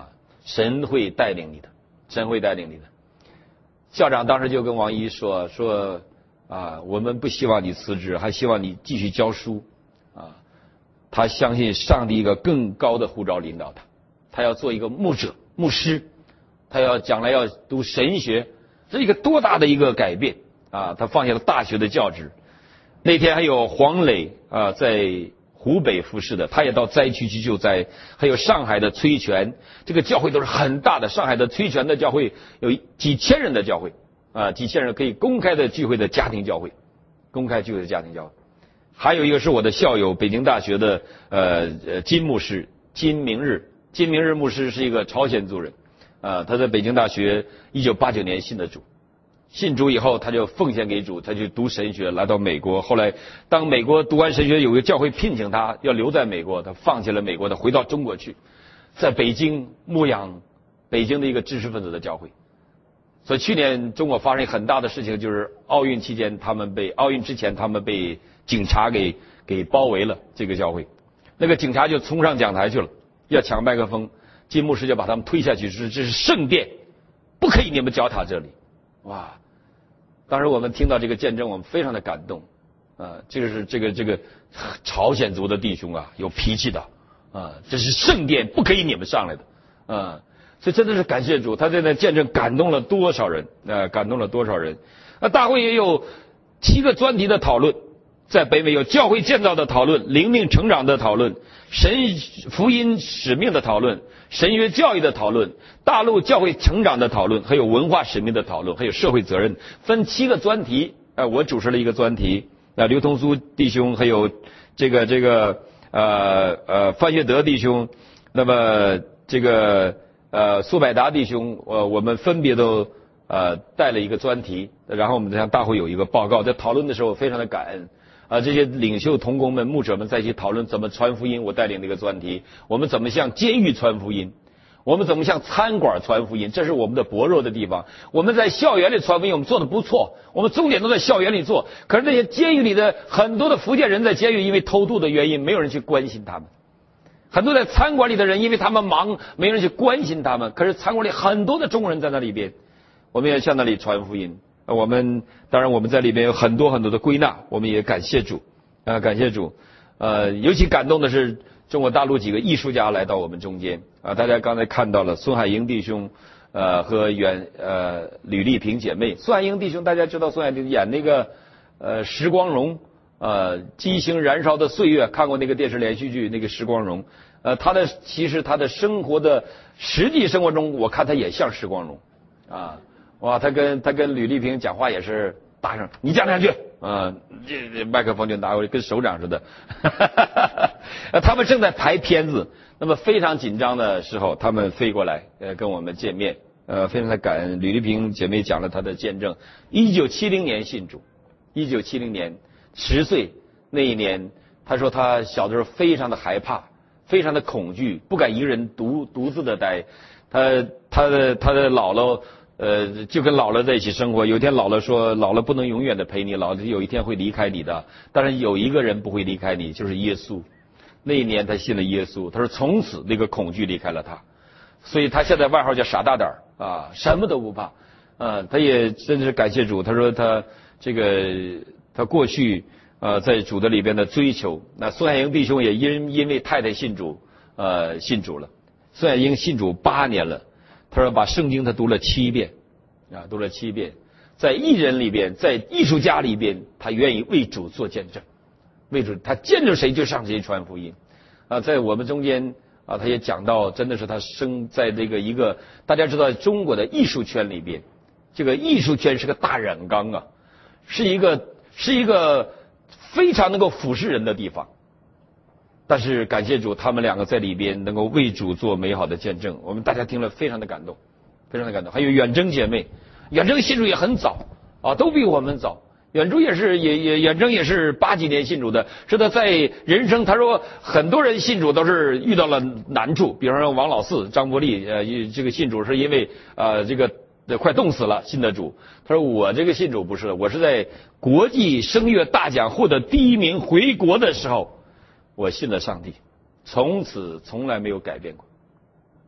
神会带领你的，神会带领你的。校长当时就跟王一说说啊，我们不希望你辞职，还希望你继续教书啊。他相信上帝一个更高的呼召领导他，他要做一个牧者、牧师，他要将来要读神学，这是一个多大的一个改变啊！他放下了大学的教职。那天还有黄磊啊，在湖北服侍的，他也到灾区去救灾。还有上海的崔全，这个教会都是很大的。上海的崔全的教会有几千人的教会啊，几千人可以公开的聚会的家庭教会，公开聚会的家庭教会。还有一个是我的校友，北京大学的呃呃金牧师金明日，金明日牧师是一个朝鲜族人，啊，他在北京大学一九八九年信的主，信主以后他就奉献给主，他就读神学，来到美国。后来当美国读完神学，有个教会聘请他要留在美国，他放弃了美国，他回到中国去，在北京牧养北京的一个知识分子的教会。所以去年中国发生很大的事情，就是奥运期间他们被奥运之前他们被警察给给包围了这个教会，那个警察就冲上讲台去了，要抢麦克风，金牧师就把他们推下去，说这是圣殿，不可以你们脚踏这里。哇！当时我们听到这个见证，我们非常的感动啊！这个是这个这个朝鲜族的弟兄啊，有脾气的啊，这是圣殿，不可以你们上来的啊！所以真的是感谢主，他在那见证感动了多少人啊，感动了多少人。那大会也有七个专题的讨论，在北美有教会建造的讨论、灵命成长的讨论、神福音使命的讨论、神学教育的讨论、大陆教会成长的讨论，还有文化使命的讨论，还有社会责任，分七个专题。呃，我主持了一个专题，呃，刘同苏弟兄，还有这个这个呃呃范学德弟兄，那么这个呃苏百达弟兄，呃，我们分别都呃带了一个专题，然后我们向大会有一个报告。在讨论的时候，非常的感恩。啊，这些领袖同工们、牧者们在一起讨论怎么传福音。我带领这个专题，我们怎么向监狱传福音，我们怎么向餐馆传福音，这是我们的薄弱的地方。我们在校园里传福音，我们做的不错，我们重点都在校园里做。可是那些监狱里的很多的福建人在监狱因为偷渡的原因，没有人去关心他们。很多在餐馆里的人，因为他们忙，没有人去关心他们。可是餐馆里很多的中国人在那里边，我们也向那里传福音。我们当然我们在里面有很多很多的归纳，我们也感谢主啊，感谢主。呃，尤其感动的是中国大陆几个艺术家来到我们中间啊，大家刚才看到了孙海英弟兄呃和袁呃吕丽萍姐妹。孙海英弟兄大家知道，孙海英演那个呃时光荣呃激情燃烧的岁月，看过那个电视连续剧那个时光荣。呃他的其实他的生活的实际生活中，我看他也像时光荣啊。哇，他跟他跟吕丽萍讲话也是大声，你讲两句啊，这这麦克风就拿过来，跟首长似的。他们正在排片子，那么非常紧张的时候，他们飞过来呃跟我们见面，呃非常的感恩。吕丽萍姐妹讲了她的见证，一九七零年信主，一九七零年十岁那一年，她说她小的时候非常的害怕，非常的恐惧，不敢一个人独独自的待。她她的她的姥姥。呃，就跟姥姥在一起生活。有一天姥姥说，姥姥不能永远的陪你，姥姥有一天会离开你的。但是有一个人不会离开你，就是耶稣。那一年他信了耶稣，他说从此那个恐惧离开了他，所以他现在外号叫傻大胆啊，什么都不怕。啊，他也真是感谢主。他说他这个他过去呃在主的里边的追求。那孙海英弟兄也因因为太太信主呃信主了。孙海英信主八年了。他说把圣经他读了七遍啊，读了七遍。在艺人里边，在艺术家里边，他愿意为主做见证，为主他见着谁就上谁传福音啊。在我们中间啊，他也讲到，真的是他生在这个一个大家知道中国的艺术圈里边，这个艺术圈是个大染缸啊，是一个是一个非常能够俯视人的地方。但是感谢主，他们两个在里边能够为主做美好的见证，我们大家听了非常的感动，非常的感动。还有远征姐妹，远征信主也很早啊，都比我们早。远征也是也也远征也是八几年信主的，是他在人生他说很多人信主都是遇到了难处，比方说王老四、张伯利，呃，这个信主是因为呃这个快冻死了信的主。他说我这个信主不是，我是在国际声乐大奖获得第一名回国的时候。我信了上帝，从此从来没有改变过。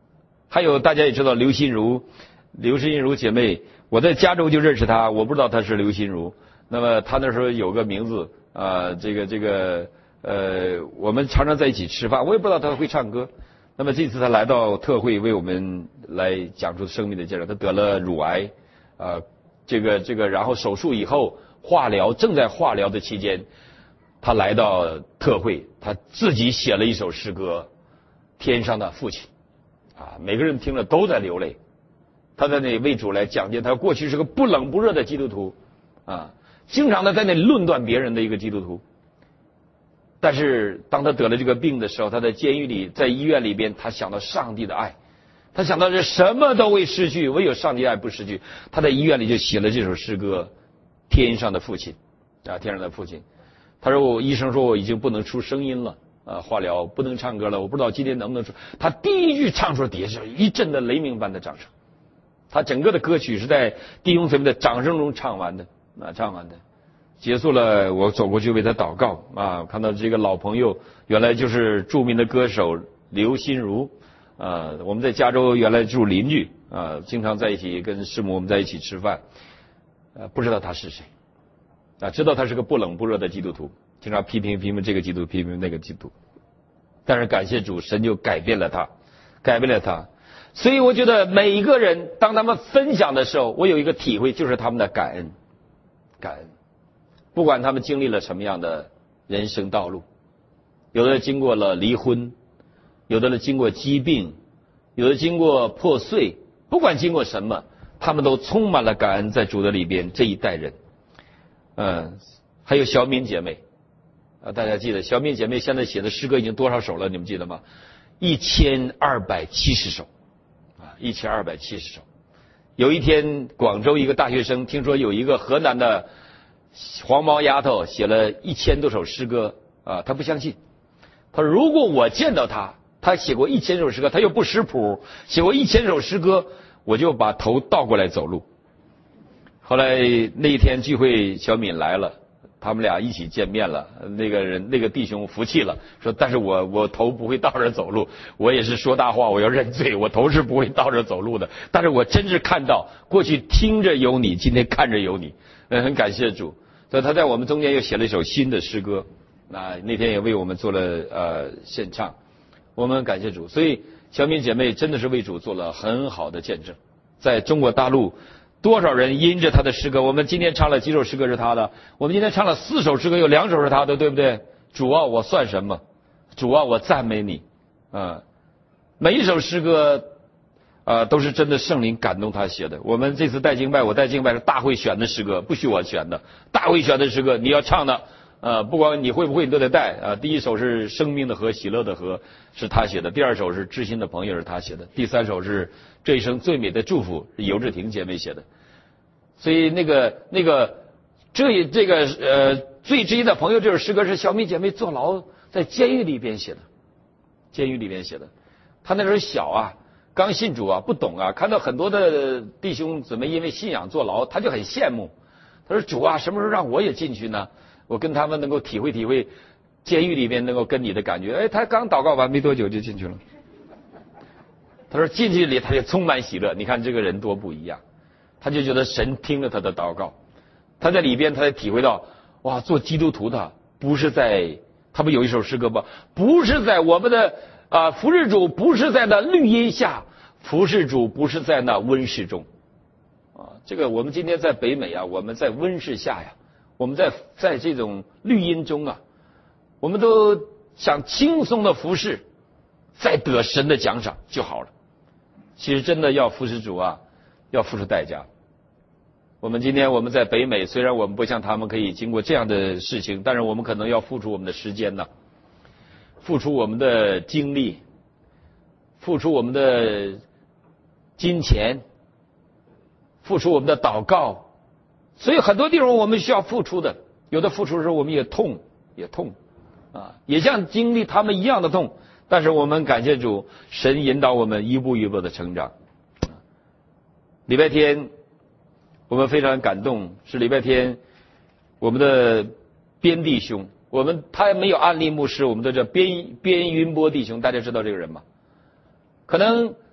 还有大家也知道刘心如，刘心如姐妹，我在加州就认识她，我不知道她是刘心如。那么她那时候有个名字啊、呃，这个这个呃，我们常常在一起吃饭，我也不知道她会唱歌。那么这次她来到特会为我们来讲述生命的见证，她得了乳癌啊、呃，这个这个，然后手术以后化疗，正在化疗的期间，她来到特会，她自己写了一首诗歌《天上的父亲》。啊，每个人听了都在流泪。他在那里为主来讲解，他过去是个不冷不热的基督徒，啊，经常的在那里论断别人的一个基督徒。但是当他得了这个病的时候，他在监狱里，在医院里边，他想到上帝的爱，他想到这什么都会失去，唯有上帝爱不失去。他在医院里就写了这首诗歌《天上的父亲》，啊，天上的父亲。他说我医生说我已经不能出声音了。啊，化疗不能唱歌了，我不知道今天能不能出。他第一句唱出来，底下是一阵的雷鸣般的掌声。他整个的歌曲是在弟兄姊妹的掌声中唱完的，啊，唱完的。结束了，我走过去为他祷告啊，看到这个老朋友，原来就是著名的歌手刘心如啊，我们在加州原来住邻居啊，经常在一起跟师母我们在一起吃饭，呃、啊，不知道他是谁啊，知道他是个不冷不热的基督徒。经常批评批评这个基督，批评那个基督，但是感谢主，神就改变了他，改变了他。所以我觉得每一个人当他们分享的时候，我有一个体会，就是他们的感恩，感恩。不管他们经历了什么样的人生道路，有的经过了离婚，有的呢经过疾病，有的经过破碎，不管经过什么，他们都充满了感恩，在主的里边这一代人。嗯，还有小敏姐妹。啊，大家记得小敏姐妹现在写的诗歌已经多少首了？你们记得吗？一千二百七十首，啊，一千二百七十首。有一天，广州一个大学生听说有一个河南的黄毛丫头写了一千多首诗歌，啊，他不相信。他说：“如果我见到他，他写过一千首诗歌，他又不识谱，写过一千首诗歌，我就把头倒过来走路。”后来那一天聚会，小敏来了。他们俩一起见面了，那个人那个弟兄服气了，说：“但是我我头不会倒着走路，我也是说大话，我要认罪，我头是不会倒着走路的。但是我真是看到，过去听着有你，今天看着有你，嗯，很感谢主。所以他在我们中间又写了一首新的诗歌，那那天也为我们做了呃献唱，我们感谢主。所以小敏姐妹真的是为主做了很好的见证，在中国大陆。多少人因着他的诗歌，我们今天唱了几首诗歌是他的，我们今天唱了四首诗歌，有两首是他的，对不对？主啊，我算什么？主啊，我赞美你。啊，每一首诗歌啊都是真的圣灵感动他写的。我们这次带敬拜，我带敬拜是大会选的诗歌，不许我选的。大会选的诗歌你要唱的，呃，不管你会不会你都得带啊。第一首是生命的河，喜乐的河，是他写的；第二首是知心的朋友，是他写的；第三首是这一生最美的祝福，是尤志婷姐妹写的。所以那个那个这这个呃最知心的朋友这首诗歌是小敏姐妹坐牢在监狱里边写的，监狱里边写的。他那时候小啊，刚信主啊，不懂啊，看到很多的弟兄姊妹因为信仰坐牢，他就很羡慕。他说：“主啊，什么时候让我也进去呢？我跟他们能够体会体会监狱里边能够跟你的感觉。”哎，他刚祷告完没多久就进去了。他说进去里他就充满喜乐，你看这个人多不一样。他就觉得神听了他的祷告，他在里边他才体会到，哇，做基督徒的不是在，他不有一首诗歌吗？不是在我们的啊服侍主，不是在那绿荫下，服侍主不是在那温室中。啊，这个我们今天在北美啊，我们在温室下呀，我们在在这种绿荫中啊，我们都想轻松的服侍，再得神的奖赏就好了。其实真的要服侍主啊，要付出代价。我们今天我们在北美，虽然我们不像他们可以经过这样的事情，但是我们可能要付出我们的时间呢，付出我们的精力，付出我们的金钱，付出我们的祷告。所以很多地方我们需要付出的，有的付出的时候我们也痛也痛啊，也像经历他们一样的痛，但是我们感谢主，神引导我们一步一步的成长。礼拜天我们非常感动，是礼拜天我们的边弟兄，我们他没有安利牧师，我们的这边边云波弟兄，大家知道这个人吗？可能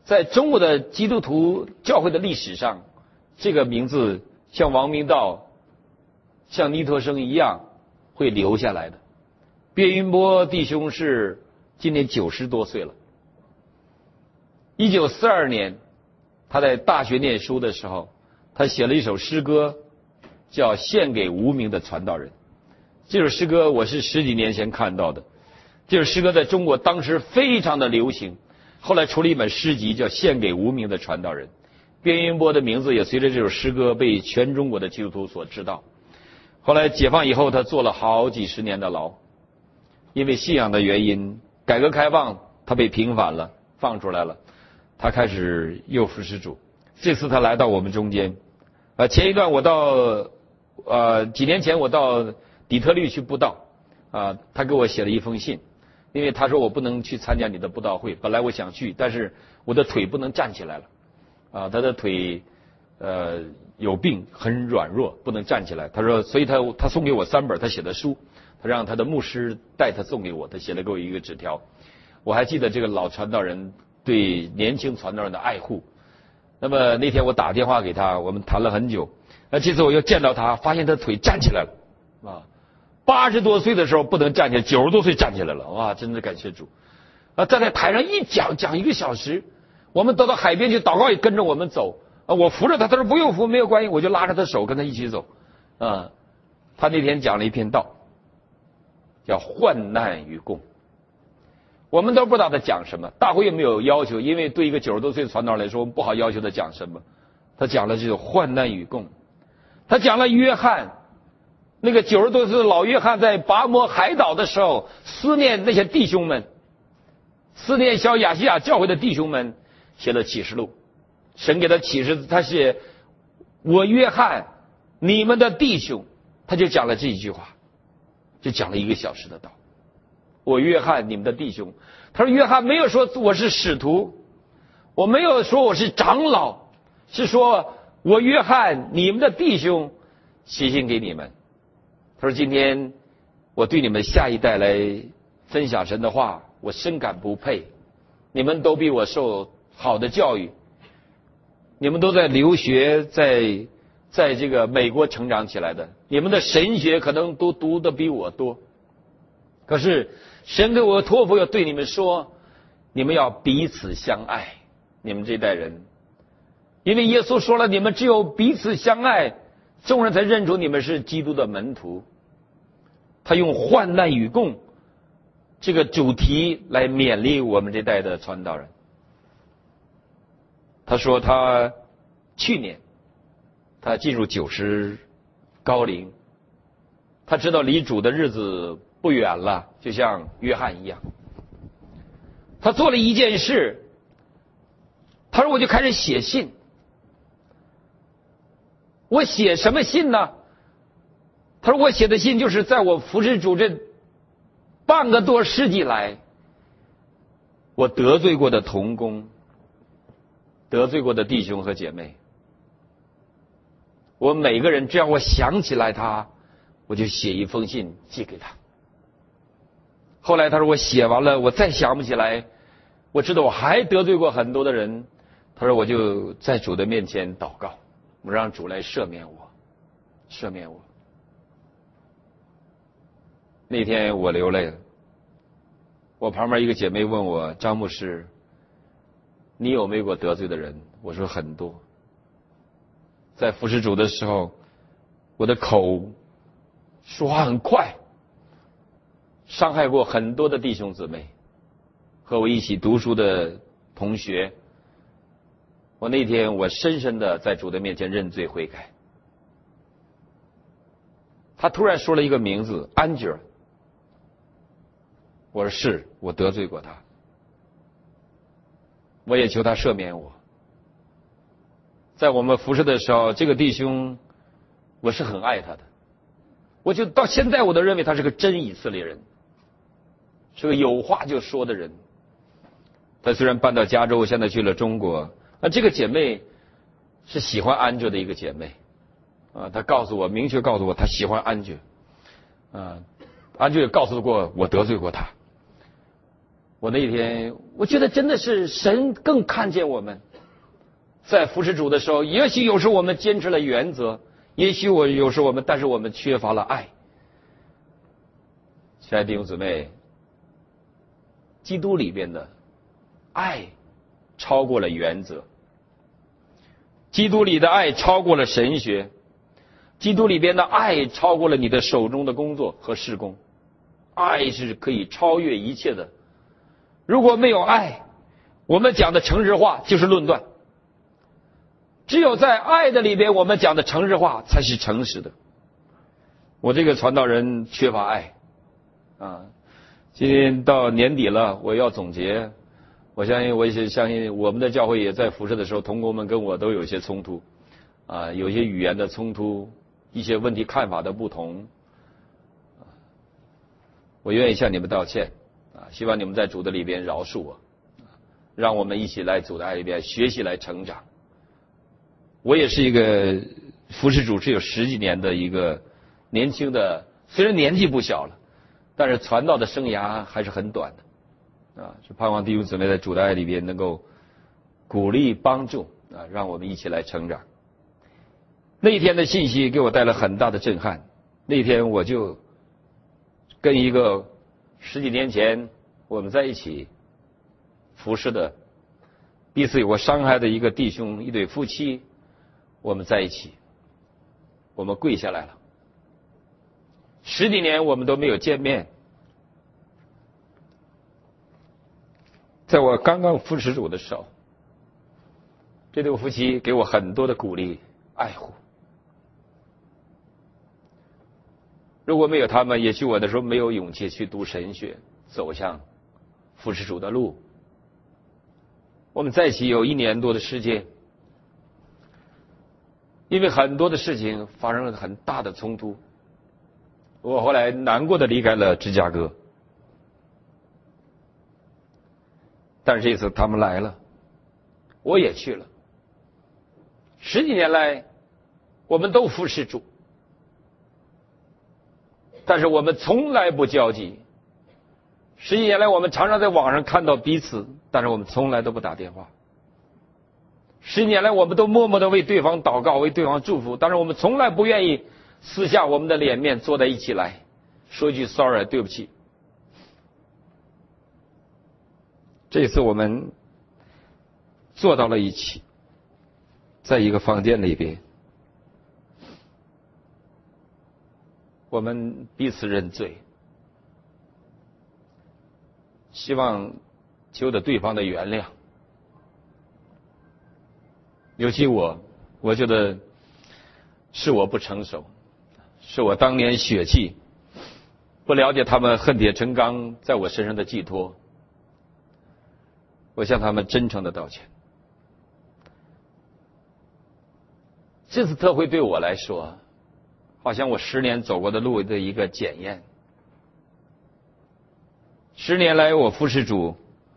在中国的基督徒教会的历史上，这个名字像王明道、像尼托生一样会留下来的。卞云波弟兄是今年九十多岁了。一九四二年，他在大学念书的时候，他写了一首诗歌，叫《献给无名的传道人》。这首诗歌我是十几年前看到的，这首诗歌在中国当时非常的流行，后来出了一本诗集叫《献给无名的传道人》。卞云波的名字也随着这首诗歌被全中国的基督徒所知道。后来解放以后，他坐了好几十年的牢，因为信仰的原因，改革开放他被平反了，放出来了，他开始又服侍主。这次他来到我们中间，呃，前一段我到呃几年前我到底特律去布道，啊、呃，他给我写了一封信，因为他说我不能去参加你的布道会，本来我想去，但是我的腿不能站起来了，啊、呃，他的腿呃有病，很软弱，不能站起来。他说，所以他他送给我三本他写的书，他让他的牧师带他送给我，他写了给我一个纸条。我还记得这个老传道人对年轻传道人的爱护。那么那天我打电话给他，我们谈了很久。那这次我又见到他，发现他腿站起来了，啊，八十多岁的时候不能站起来，九十多岁站起来了，哇，真的感谢主！啊，站在台上一讲讲一个小时，我们都到海边去祷告，也跟着我们走。啊，我扶着他，他说不用扶，没有关系，我就拉着他手跟他一起走。啊，他那天讲了一篇道，叫患难与共。我们都不知道他讲什么，大会也没有要求，因为对一个九十多岁的传道来说，我们不好要求他讲什么。他讲了这个患难与共，他讲了约翰，那个九十多岁的老约翰在拔摩海岛的时候，思念那些弟兄们，思念小亚细亚教会的弟兄们，写了启示录。神给他启示，他是我约翰，你们的弟兄，他就讲了这一句话，就讲了一个小时的道。我约翰，你们的弟兄。他说约翰没有说我是使徒，我没有说我是长老，是说我约翰，你们的弟兄写信给你们。他说今天我对你们下一代来分享神的话，我深感不配，你们都比我受好的教育，你们都在留学，在在这个美国成长起来的，你们的神学可能都读得比我多，可是神给我托付要对你们说，你们要彼此相爱，你们这代人，因为耶稣说了，你们只有彼此相爱，众人才认出你们是基督的门徒。他用患难与共这个主题来勉励我们这代的传道人。他说他去年他进入九十高龄，他知道离主的日子不远了，就像约翰一样。他做了一件事，他说我就开始写信。我写什么信呢？他说我写的信就是在我服侍主这半个多世纪来，我得罪过的同工，得罪过的弟兄和姐妹，我每个人只要我想起来他，我就写一封信寄给他。后来他说我写完了，我再想不起来，我知道我还得罪过很多的人，他说我就在主的面前祷告，我让主来赦免我，赦免我。那天我流泪了，我旁边一个姐妹问我，张牧师，你有没有过得罪的人？我说很多。在服侍主的时候，我的口说话很快，伤害过很多的弟兄姊妹，和我一起读书的同学。我那天我深深的在主的面前认罪悔改。他突然说了一个名字，安吉尔。我说是，我得罪过他，我也求他赦免我。在我们服侍的时候，这个弟兄我是很爱他的，我就到现在我都认为他是个真以色列人，是个有话就说的人。他虽然搬到加州，现在去了中国，那这个姐妹是喜欢安吉的一个姐妹啊，她告诉我，明确告诉我她喜欢安吉啊，安吉也告诉过我得罪过她。 我那一天，我觉得真的是神更看见我们在服侍主的时候，也许有时候我们坚持了原则，也许我有时候我们，但是我们缺乏了爱。亲爱的弟兄姊妹，基督里边的爱超过了原则，基督里的爱超过了神学，基督里边的爱超过了你的手中的工作和事工，爱是可以超越一切的。如果没有爱，我们讲的诚实话就是论断。只有在爱的里边，我们讲的诚实话才是诚实的。我这个传道人缺乏爱啊！今天到年底了，我要总结。我相信，我也相信我们的教会也在服侍的时候，同工们跟我都有一些冲突啊，有一些语言的冲突，一些问题看法的不同。我愿意向你们道歉啊！希望你们在主的里边饶恕我，让我们一起来主的爱里边学习来成长。我也是一个服侍主持有十几年的一个年轻的，虽然年纪不小了，但是传道的生涯还是很短的啊！是盼望弟兄姊妹在主的爱里边能够鼓励帮助啊，让我们一起来成长。那一天的信息给我带来很大的震撼。那天我就跟一个十几年前我们在一起服侍的彼此有过伤害的一个弟兄，一对夫妻，我们在一起，我们跪下来了。十几年我们都没有见面。在我刚刚服侍主的时候，这对夫妻给我很多的鼓励爱护。如果没有他们，也许我那时候没有勇气去读神学，走向服侍主的路。我们在一起有一年多的时间，因为很多的事情发生了很大的冲突，我后来难过的离开了芝加哥。但是这次他们来了，我也去了。十几年来我们都服侍主，但是我们从来不交集。十几年来我们常常在网上看到彼此，但是我们从来都不打电话。十几年来我们都默默的为对方祷告，为对方祝福，但是我们从来不愿意撕下我们的脸面坐在一起来说一句 sorry 对不起。这次我们坐到了一起，在一个房间里边，我们彼此认罪，希望求得对方的原谅。尤其我，我觉得是我不成熟，是我当年血气，不了解他们恨铁成钢在我身上的寄托。我向他们真诚的道歉。这次特会对我来说，好像我十年走过的路的一个检验。十年来我服侍主，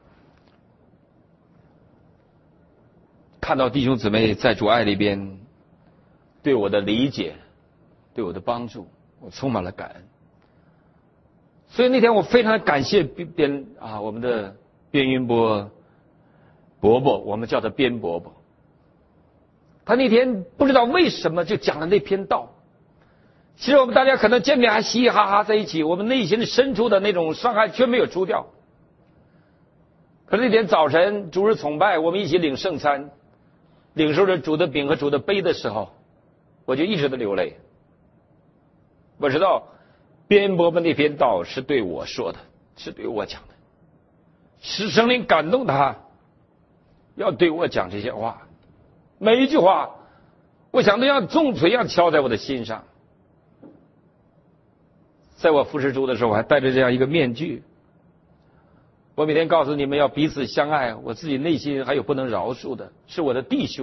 看到弟兄姊妹在主爱里边对我的理解，对我的帮助，我充满了感恩。所以那天我非常感谢边啊我们的边云波伯伯，我们叫他边伯伯。他那天不知道为什么就讲了那篇道。其实我们大家可能见面还嘻嘻哈哈在一起，我们内心深处的那种伤害却没有除掉。可是那天早晨主日崇拜，我们一起领圣餐，领受着主的饼和主的杯的时候，我就一直的流泪。我知道边伯伯那篇道是对我说的，是对我讲的，是圣灵感动他要对我讲这些话，每一句话我想都像重锤一样敲在我的心上。在我服侍主的时候，我还戴着这样一个面具。我每天告诉你们要彼此相爱，我自己内心还有不能饶恕的，是我的弟兄。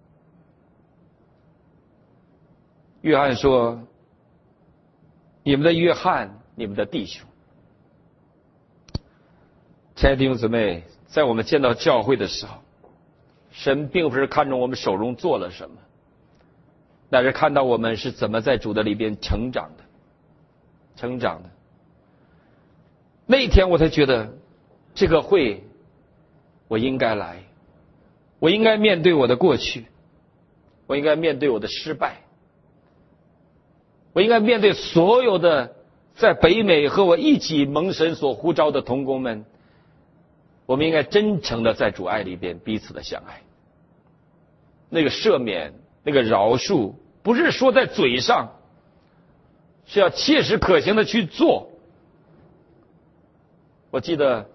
约翰说，你们的约翰，你们的弟兄。亲爱的弟兄姊妹，在我们见到教会的时候，神并不是看重我们手中做了什么，乃是看到我们是怎么在主的里边成长的成长的。那一天我才觉得这个会我应该来，我应该面对我的过去，我应该面对我的失败，我应该面对所有的在北美和我一起蒙神所呼召的同工们，我们应该真诚的在主爱里边彼此的相爱。那个赦免，那个饶恕，不是说在嘴上，是要切实可行的去做。我记得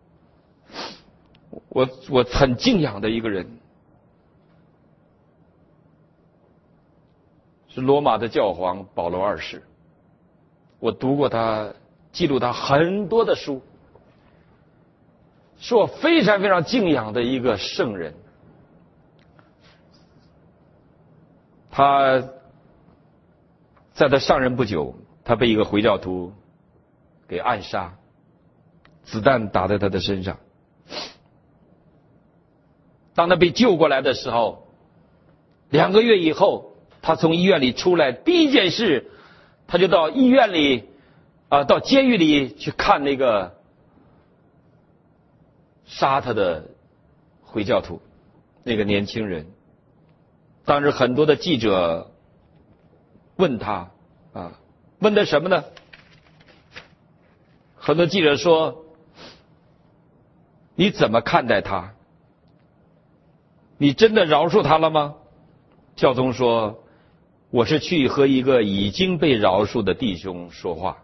我我很敬仰的一个人，是罗马的教皇保罗二世。我读过他记录他很多的书，是我非常非常敬仰的一个圣人。他在他上任不久，他被一个回教徒给暗杀，子弹打在他的身上。当他被救过来的时候，两个月以后，他从医院里出来，第一件事他就到医院里啊、呃，到监狱里去看那个杀他的回教徒，那个年轻人。当时很多的记者问他啊，问他什么呢？很多记者说：“你怎么看待他？你真的饶恕他了吗？”教宗说：“我是去和一个已经被饶恕的弟兄说话。”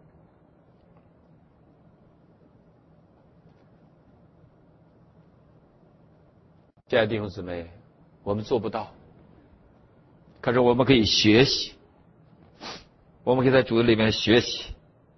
亲爱的弟兄姊妹，我们做不到，可是我们可以学习，我们可以在主里面学习。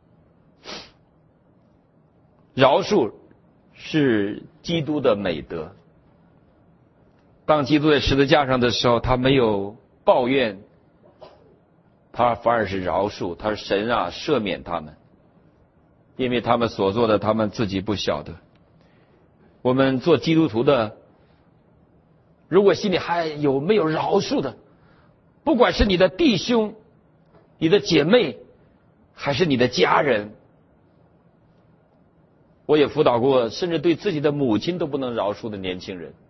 饶恕是基督的美德。当基督在十字架上的时候，他没有抱怨，他反而是饶恕。他说：“神啊，赦免他们，因为他们所做的，他们自己不晓得。”我们做基督徒的，如果心里还有没有饶恕的，不管是你的弟兄、你的姐妹，还是你的家人，我也辅导过，甚至对自己的母亲都不能饶恕的年轻人。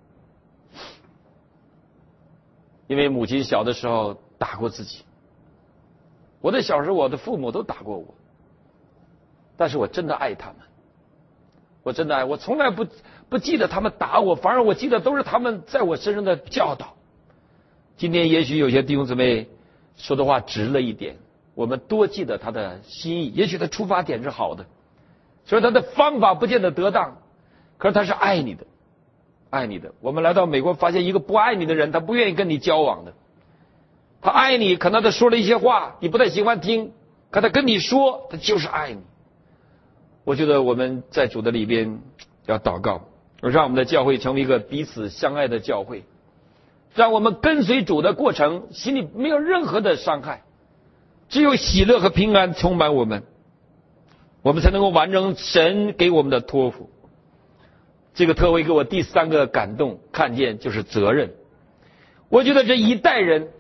因为母亲小的时候打过自己，我的小时候我的父母都打过我，但是我真的爱他们，我真的爱，我从来不不记得他们打我，反而我记得都是他们在我身上的教导。今天也许有些弟兄姊妹说的话直了一点，我们多记得他的心意，也许他出发点是好的，所以他的方法不见得得当，可是他是爱你的。爱你的，我们来到美国发现一个不爱你的人，他不愿意跟你交往的。他爱你，可能他说了一些话你不太喜欢听，可他跟你说，他就是爱你。我觉得我们在主的里边要祷告，让我们的教会成为一个彼此相爱的教会，让我们跟随主的过程心里没有任何的伤害，只有喜乐和平安充满我们，我们才能够完成神给我们的托付。这个特会给我第三个感动看见就是责任。我觉得这一代人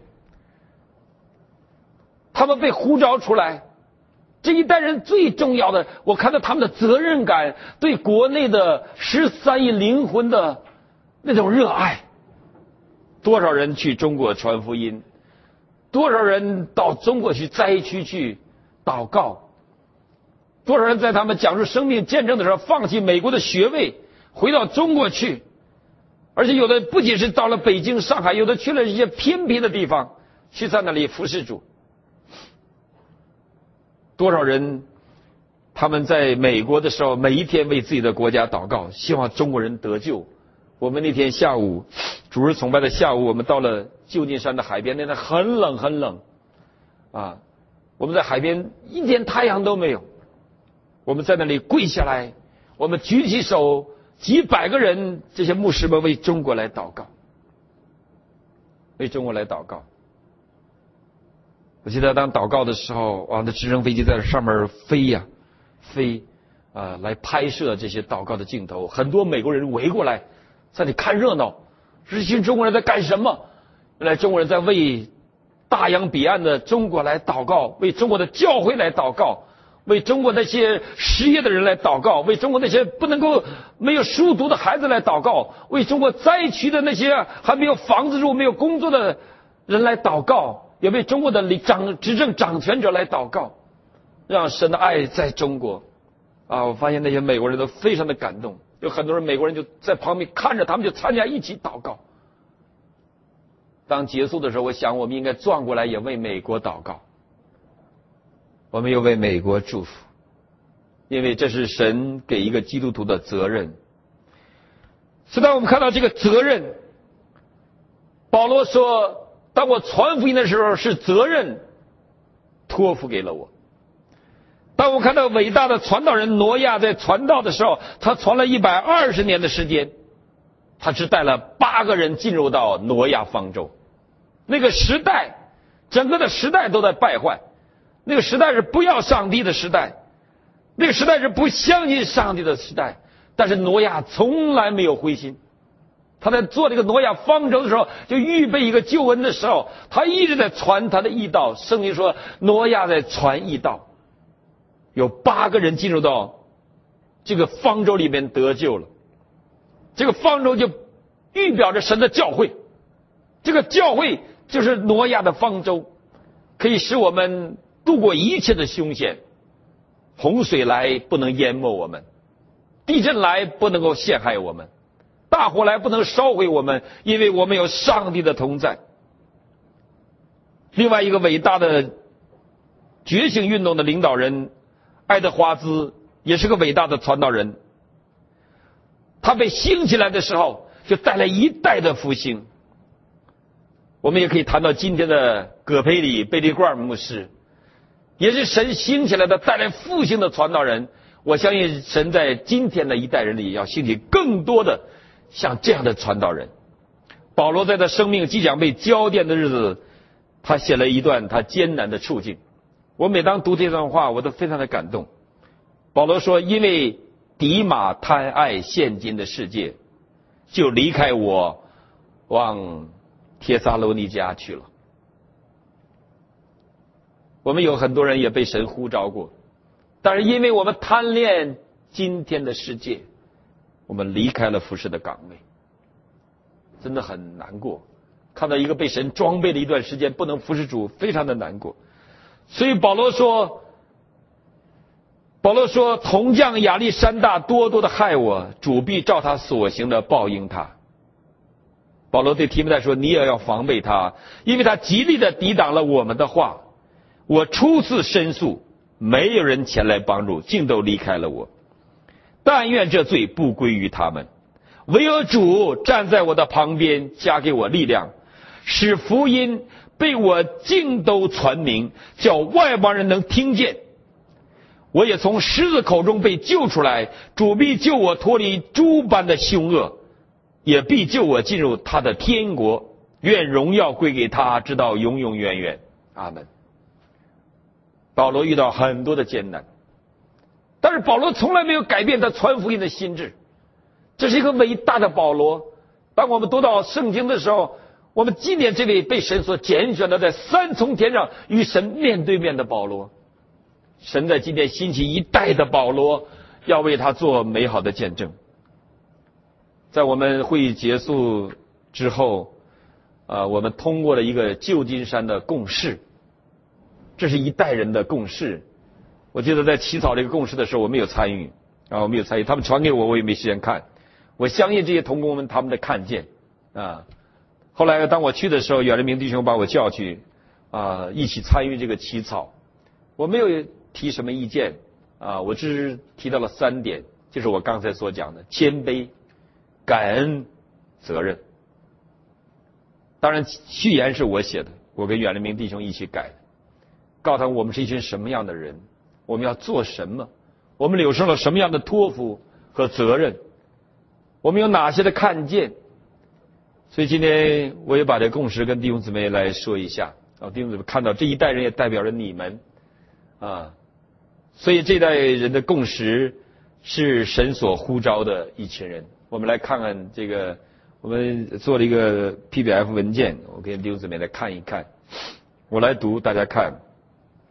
他们被呼召出来，这一代人最重要的，我看到他们的责任感，对国内的十三亿灵魂的那种热爱。多少人去中国传福音，多少人到中国去灾区去祷告，多少人在他们讲述生命见证的时候放弃美国的学位回到中国去，而且有的不仅是到了北京、上海，有的去了一些偏僻的地方，去在那里服侍主。多少人他们在美国的时候，每一天为自己的国家祷告，希望中国人得救。我们那天下午主日崇拜的下午，我们到了旧金山的海边，那天很冷很冷啊，我们在海边一点太阳都没有，我们在那里跪下来，我们举起手，几百个人，这些牧师们为中国来祷告，为中国来祷告。我记得当祷告的时候，哇，那直升飞机在上面飞呀、啊、飞啊、呃，来拍摄这些祷告的镜头。很多美国人围过来，在那里看热闹。这群中国人在干什么？原来中国人在为大洋彼岸的中国来祷告，为中国的教会来祷告。 为中国那些失业的人来祷告，为中国那些不能够没有书读的孩子来祷告，为中国灾区的那些还没有房子住、没有工作的人来祷告，也为中国的掌执政掌权者来祷告，让神的爱在中国。啊，我发现那些美国人都非常的感动，有很多人美国人就在旁边看着他们，就参加一起祷告。当结束的时候，我想我们应该转过来也为美国祷告，我们又为美国祝福，因为这是神给一个基督徒的责任。所以当我们看到这个责任，保罗说，当我传福音的时候，是责任托付给了我。当我看到伟大的传道人挪亚在传道的时候，他传了一百二十年的时间，他只带了八个人进入到挪亚方舟。那个时代，整个的时代都在败坏，那个时代是不要上帝的时代，那个时代是不相信上帝的时代。但是挪亚从来没有灰心，他在做这个挪亚方舟的时候，就预备一个救恩的时候，他一直在传他的义道。圣经说挪亚在传义道，有八个人进入到这个方舟里面得救了。这个方舟就预表着神的教会，这个教会就是挪亚的方舟，可以使我们度过一切的凶险。洪水来不能淹没我们，地震来不能够陷害我们，大火来不能烧毁我们，因为我们有上帝的同在。另外一个伟大的觉醒运动的领导人爱德华兹也是个伟大的传道人，他被兴起来的时候就带来一代的复兴。我们也可以谈到今天的葛培理贝利罐牧师，也是神兴起来的带来复兴的传道人。我相信神在今天的一代人里要兴起更多的像这样的传道人。保罗在他生命即将被交奠的日子，他写了一段他艰难的处境。我每当读这段话，我都非常的感动。保罗说，因为迪马贪爱现今的世界，就离开我，往帖撒罗尼迦去了。我们有很多人也被神呼召过，但是因为我们贪恋今天的世界，我们离开了服侍的岗位，真的很难过。看到一个被神装备了一段时间不能服侍主，非常的难过。所以保罗说，保罗说，铜匠亚历山大多多的害我，主必照他所行的报应他。保罗对提摩太说，你也要防备他，因为他极力的抵挡了我们的话。我初次申诉，没有人前来帮助，竟都离开了我。但愿这罪不归于他们，唯有主站在我的旁边，加给我力量，使福音被我尽都传明，叫外邦人能听见。我也从狮子口中被救出来，主必救我脱离诸般的凶恶，也必救我进入他的天国。愿荣耀归给他，直到永永远远。阿门。保罗遇到很多的艰难，但是保罗从来没有改变他传福音的心志。这是一个伟大的保罗。当我们读到圣经的时候，我们纪念这位被神所拣选的在三重天上与神面对面的保罗。神在今天兴起一代的保罗，要为他做美好的见证。在我们会议结束之后，呃，我们通过了一个旧金山的共识，这是一代人的共识。我记得在起草这个共识的时候，我没有参与啊，我没有参与，他们传给我，我也没时间看。我相信这些同工们他们的看见啊。后来当我去的时候，远人明弟兄把我叫去啊，一起参与这个起草。我没有提什么意见啊，我只是提到了三点，就是我刚才所讲的谦卑、感恩、责任。当然序言是我写的，我跟远人明弟兄一起改的，告诉他们我们是一群什么样的人，我们要做什么，我们领受了什么样的托付和责任，我们有哪些的看见。所以今天我也把这共识跟弟兄姊妹来说一下啊，弟兄姊妹看到这一代人也代表着你们啊，所以这代人的共识是神所呼召的一群人。我们来看看这个，我们做了一个 P D F 文件，我给弟兄姊妹来看一看。我来读，大家看。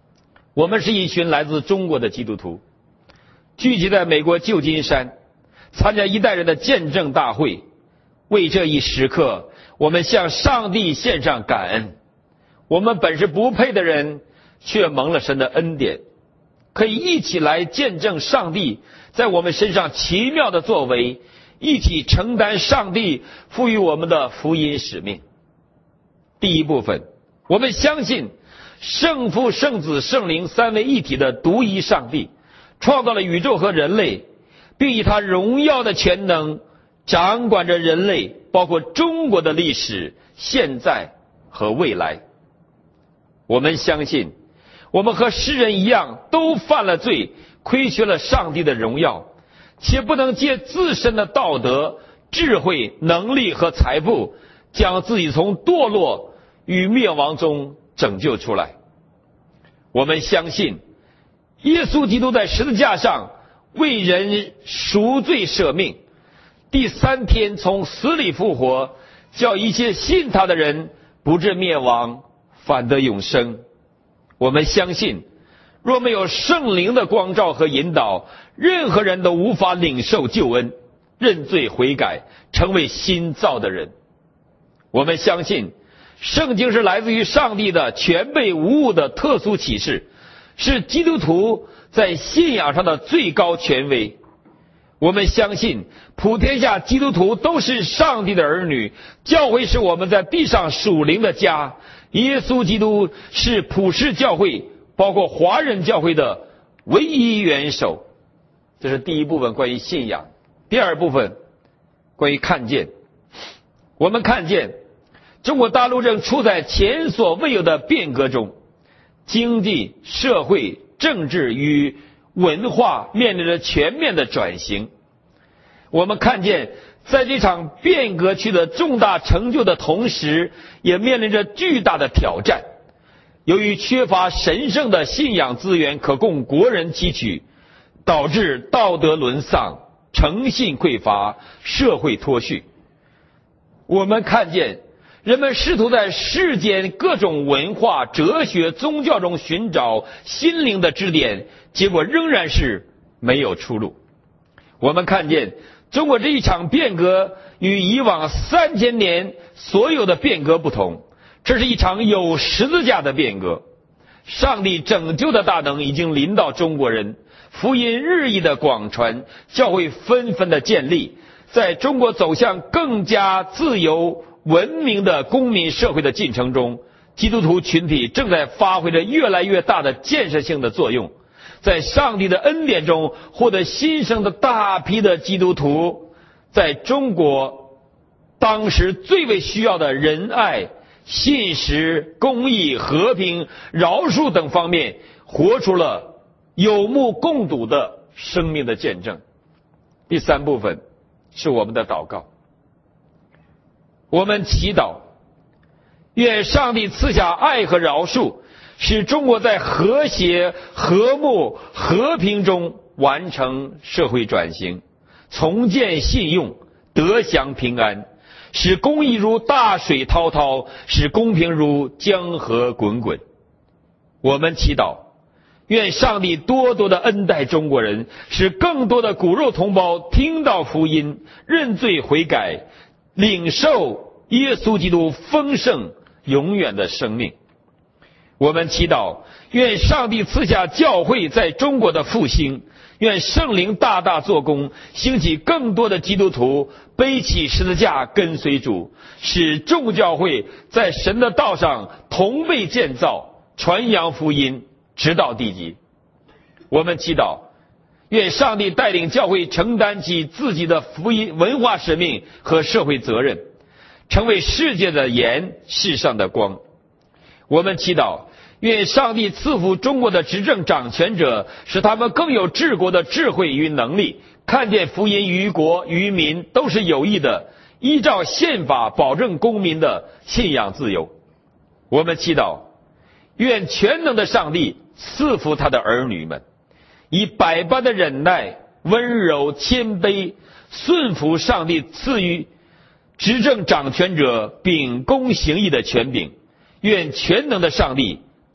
我们是一群来自中国的基督徒，聚集在美国旧金山，参加一代人的见证大会。为这一时刻，我们向上帝献上感恩。我们本是不配的人，却蒙了神的恩典，可以一起来见证上帝在我们身上奇妙的作为，一起承担上帝赋予我们的福音使命。第一部分，我们相信圣父、圣子、圣灵三位一体的独一上帝创造了宇宙和人类，并以他荣耀的全能掌管着人类，包括中国的历史、现在和未来。我们相信我们和世人一样都犯了罪，亏缺了上帝的荣耀，且不能借自身的道德、智慧、能力和财富将自己从堕落与灭亡中拯救出来。我们相信耶稣基督在十字架上为人赎罪舍命，第三天从死里复活，叫一切信他的人不至灭亡，反得永生。我们相信若没有圣灵的光照和引导，任何人都无法领受救恩，认罪悔改，成为新造的人。我们相信圣经是来自于上帝的全备无误的特殊启示，是基督徒在信仰上的最高权威。我们相信普天下基督徒都是上帝的儿女，教会是我们在地上属灵的家，耶稣基督是普世教会，包括华人教会的唯一元首。这是第一部分关于信仰。第二部分关于看见。我们看见中国大陆正处在前所未有的变革中，经济、社会、政治与文化面临着全面的转型。我们看见在这场变革取得重大成就的同时，也面临着巨大的挑战。由于缺乏神圣的信仰资源可供国人汲取，导致道德沦丧、诚信匮乏、社会脱序。我们看见人们试图在世间各种文化、哲学、宗教中寻找心灵的支点，结果仍然是没有出路。我们看见中国这一场变革与以往三千年所有的变革不同，这是一场有十字架的变革。上帝拯救的大能已经临到中国人，福音日益的广传，教会纷纷的建立，在中国走向更加自由文明的公民社会的进程中，基督徒群体正在发挥着越来越大的建设性的作用。在上帝的恩典中获得新生的大批的基督徒，在中国当时最为需要的仁爱、信实、公义、和平、饶恕等方面，活出了有目共睹的生命的见证。第三部分是我们的祷告。我们祈祷，愿上帝赐下爱和饶恕，使中国在和谐、和睦、和平中完成社会转型，重建信用，得享平安，使公义如大水滔滔，使公平如江河滚滚。我们祈祷，愿上帝多多的恩待中国人，使更多的骨肉同胞听到福音，认罪悔改，领受耶稣基督丰盛永远的生命。我们祈祷，愿上帝赐下教会在中国的复兴，愿圣灵大大做工，兴起更多的基督徒背起十字架跟随主，使众教会在神的道上同被建造，传扬福音，直到地极。我们祈祷，愿上帝带领教会承担起自己的福音文化使命和社会责任，成为世界的盐，世上的光。我们祈祷，愿上帝赐福中国的执政掌权者，使他们更有治国的智慧与能力，看见福音于国于民都是有益的，依照宪法保证公民的信仰自由。我们祈祷，愿全能的上帝赐福他的儿女们，以百般的忍耐、温柔、谦卑，顺服上帝赐予执政掌权者秉公行义的权柄。愿全能的上帝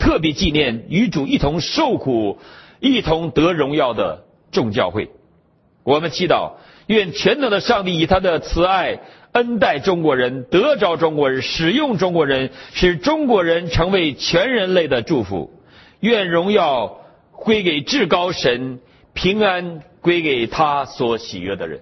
特别纪念与主一同受苦、一同得荣耀的众教会。我们祈祷，愿全能的上帝以他的慈爱恩待中国人，得着中国人，使用中国人，使中国人成为全人类的祝福。愿荣耀归给至高神，平安归给他所喜悦的人。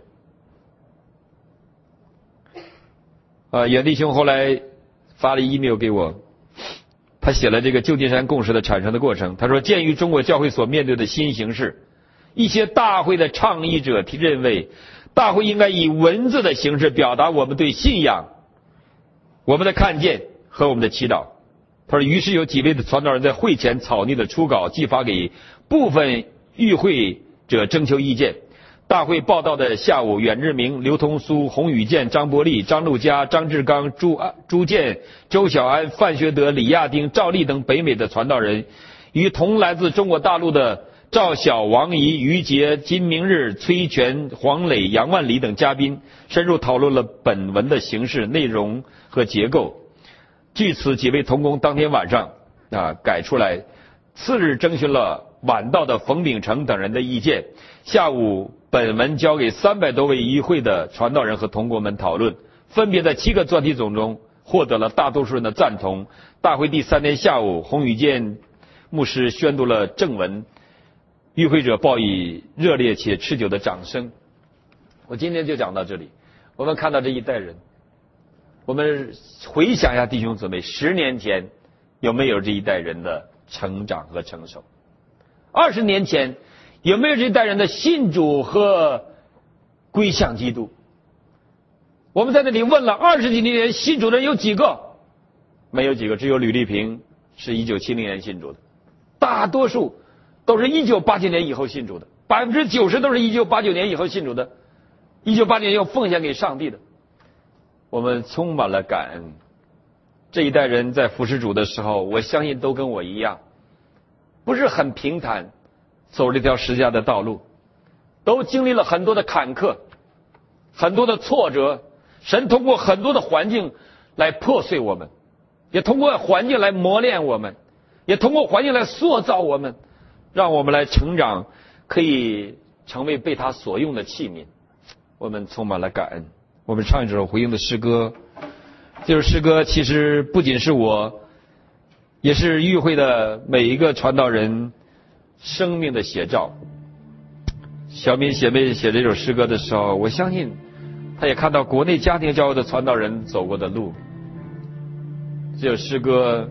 啊，远弟兄后来发了 email 给我，他写了这个旧金山共识的产生的过程。他说，鉴于中国教会所面对的新形势，一些大会的倡议者认为，大会应该以文字的形式表达我们对信仰、我们的看见和我们的祈祷。他说，于是有几位的传道人在会前草拟的初稿寄发给部分与会者征求意见。大会报道的下午，阮志明、刘通苏、洪宇健、张伯利、张路嘉、张志刚、朱朱建、周小安、范学德、李亚丁、赵丽等北美的传道人，与同来自中国大陆的赵晓、王怡、于杰、金明日、崔全、黄磊、杨万里等嘉宾深入讨论了本文的形式、内容和结构。据此，几位同工当天晚上啊改出来，次日征询了晚到的冯秉成等人的意见。下午，本文交给三百多位与会的传道人和同工们讨论，分别在七个专题总中获得了大多数人的赞同。大会第三天下午，洪宇健牧师宣读了正文，与会者报以热烈且持久的掌声。我今天就讲到这里。我们看到这一代人，我们回想一下弟兄姊妹，十年前有没有这一代人的成长和成熟？二十年前有没有这一代人的信主和归向基督？我们在这里问了二十几年，信主的人有几个？没有几个，只有吕丽萍是一九七零年信主的，大多数都是一九八九年以后信主的，百分之九十都是一九八九年以后信主的，一九八九年又奉献给上帝的。我们充满了感恩。这一代人在服侍主的时候，我相信都跟我一样，不是很平坦，走这条十字架的道路，都经历了很多的坎坷，很多的挫折。神通过很多的环境来破碎我们，也通过环境来磨练我们，也通过环境来塑造我们，让我们来成长，可以成为被他所用的器皿。我们充满了感恩。我们唱一首回应的诗歌，这首诗歌其实不仅是我，也是与会的每一个传道人生命的写照。小敏姐妹写这首诗歌的时候，我相信她也看到国内家庭教会的传道人走过的路。这首诗歌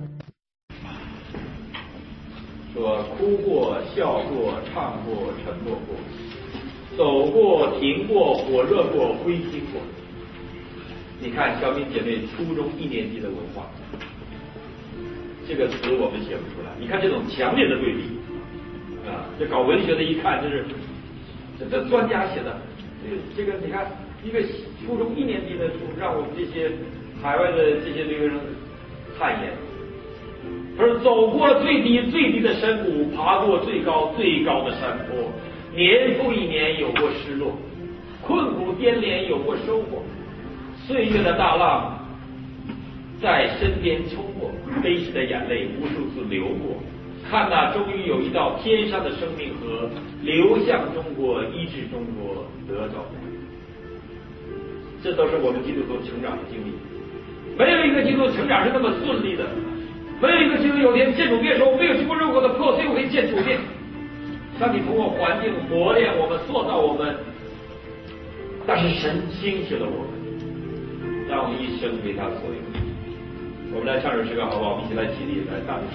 说，哭过、笑过、唱过、沉默过，走过、停过、火热过、灰烬过。你看小敏姐妹初中一年级的文化，这个词我们写不出来。你看这种强烈的对比啊，这搞文学的一看，这是这这专家写的。这个这个你看，一个初中一年级的书，让我们这些海外的这些这个人汗颜。他说，走过最低最低的山谷，爬过最高最高的山坡，年复一年有过失落，困苦颠连有过收获。岁月的大浪在身边冲过，悲喜的眼泪无数次流过，看那终于有一道天上的生命河流向中国，医治中国，得着。这都是我们基督徒成长的经历。没有一个基督徒成长是那么顺利的，没有一个基督徒有天见主面说，我没有经过任何的破碎，我可以见主面。上帝通过环境磨练我们，塑造我们，但是神兴起了我们，让我们一生为他所用。我们来唱首诗歌好不好？我们一起来起立，来大声。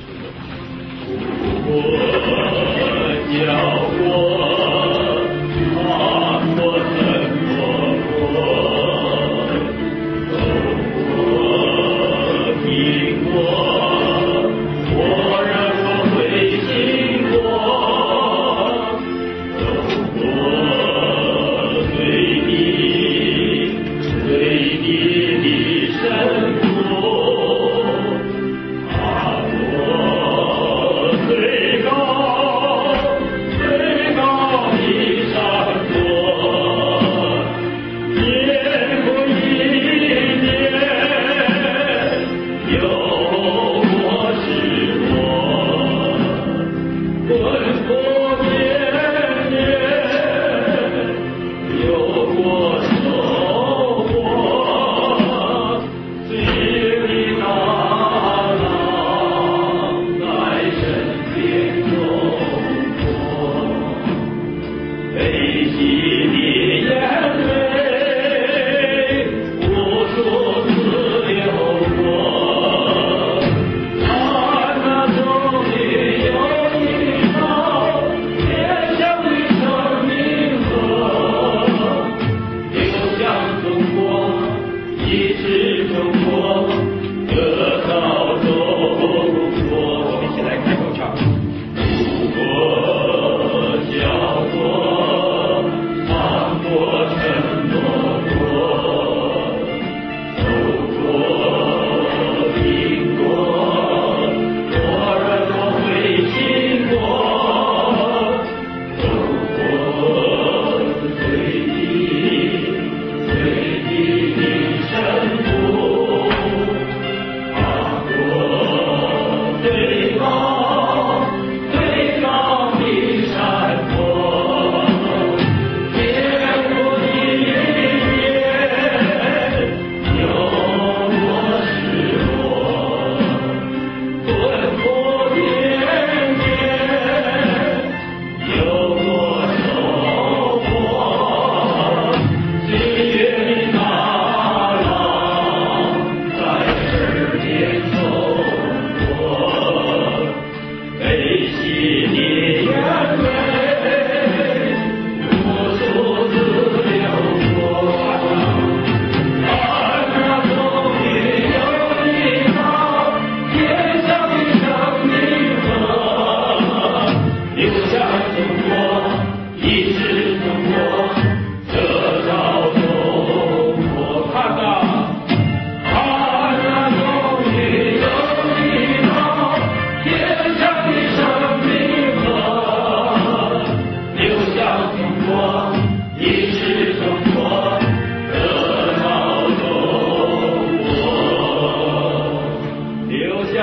我叫我踏过沉默过，走过经过，我让我会经过，走过最低最低的深谷，爬过最高最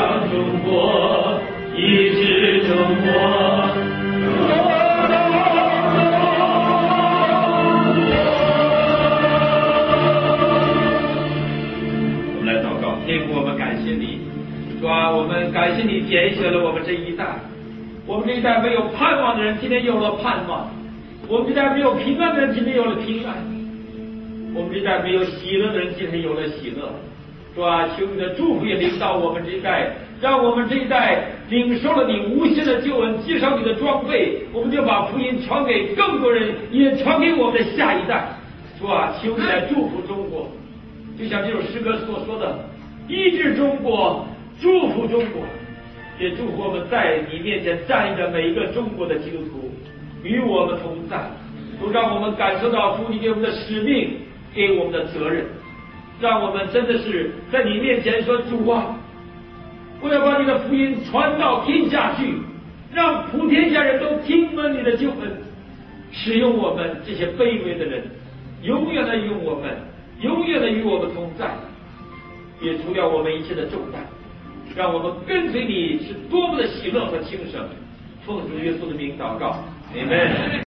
亮中国，医治中国。我们来祷告，天父，我们感谢你，主啊，我们感谢你拣选了我们这一代，我们这一代没有盼望的人，今天有了盼望；我们这一代没有平安的人，今天有了平安；我们这一代没有喜乐的人，今天有了喜乐。主啊，求你的祝福也临到我们这一代，让我们这一代领受了你无限的救恩，接上你的装备，我们就把福音传给更多人，也传给我们的下一代。主啊，求你来祝福中国，就像这首诗歌所说的，医治中国，祝福中国，也祝福我们在你面前站立的每一个中国的基督徒，与我们同在。主，让我们感受到主你给我们的使命，给我们的责任，让我们真的是在你面前说，主啊，我要把你的福音传到天下去，让普天下人都听闻你的救恩，使用我们这些卑微的人，永远的用我们，永远的与我们同在，也除掉我们一切的重担，让我们跟随你是多么的喜乐和轻省。奉主耶稣的名祷告，阿们。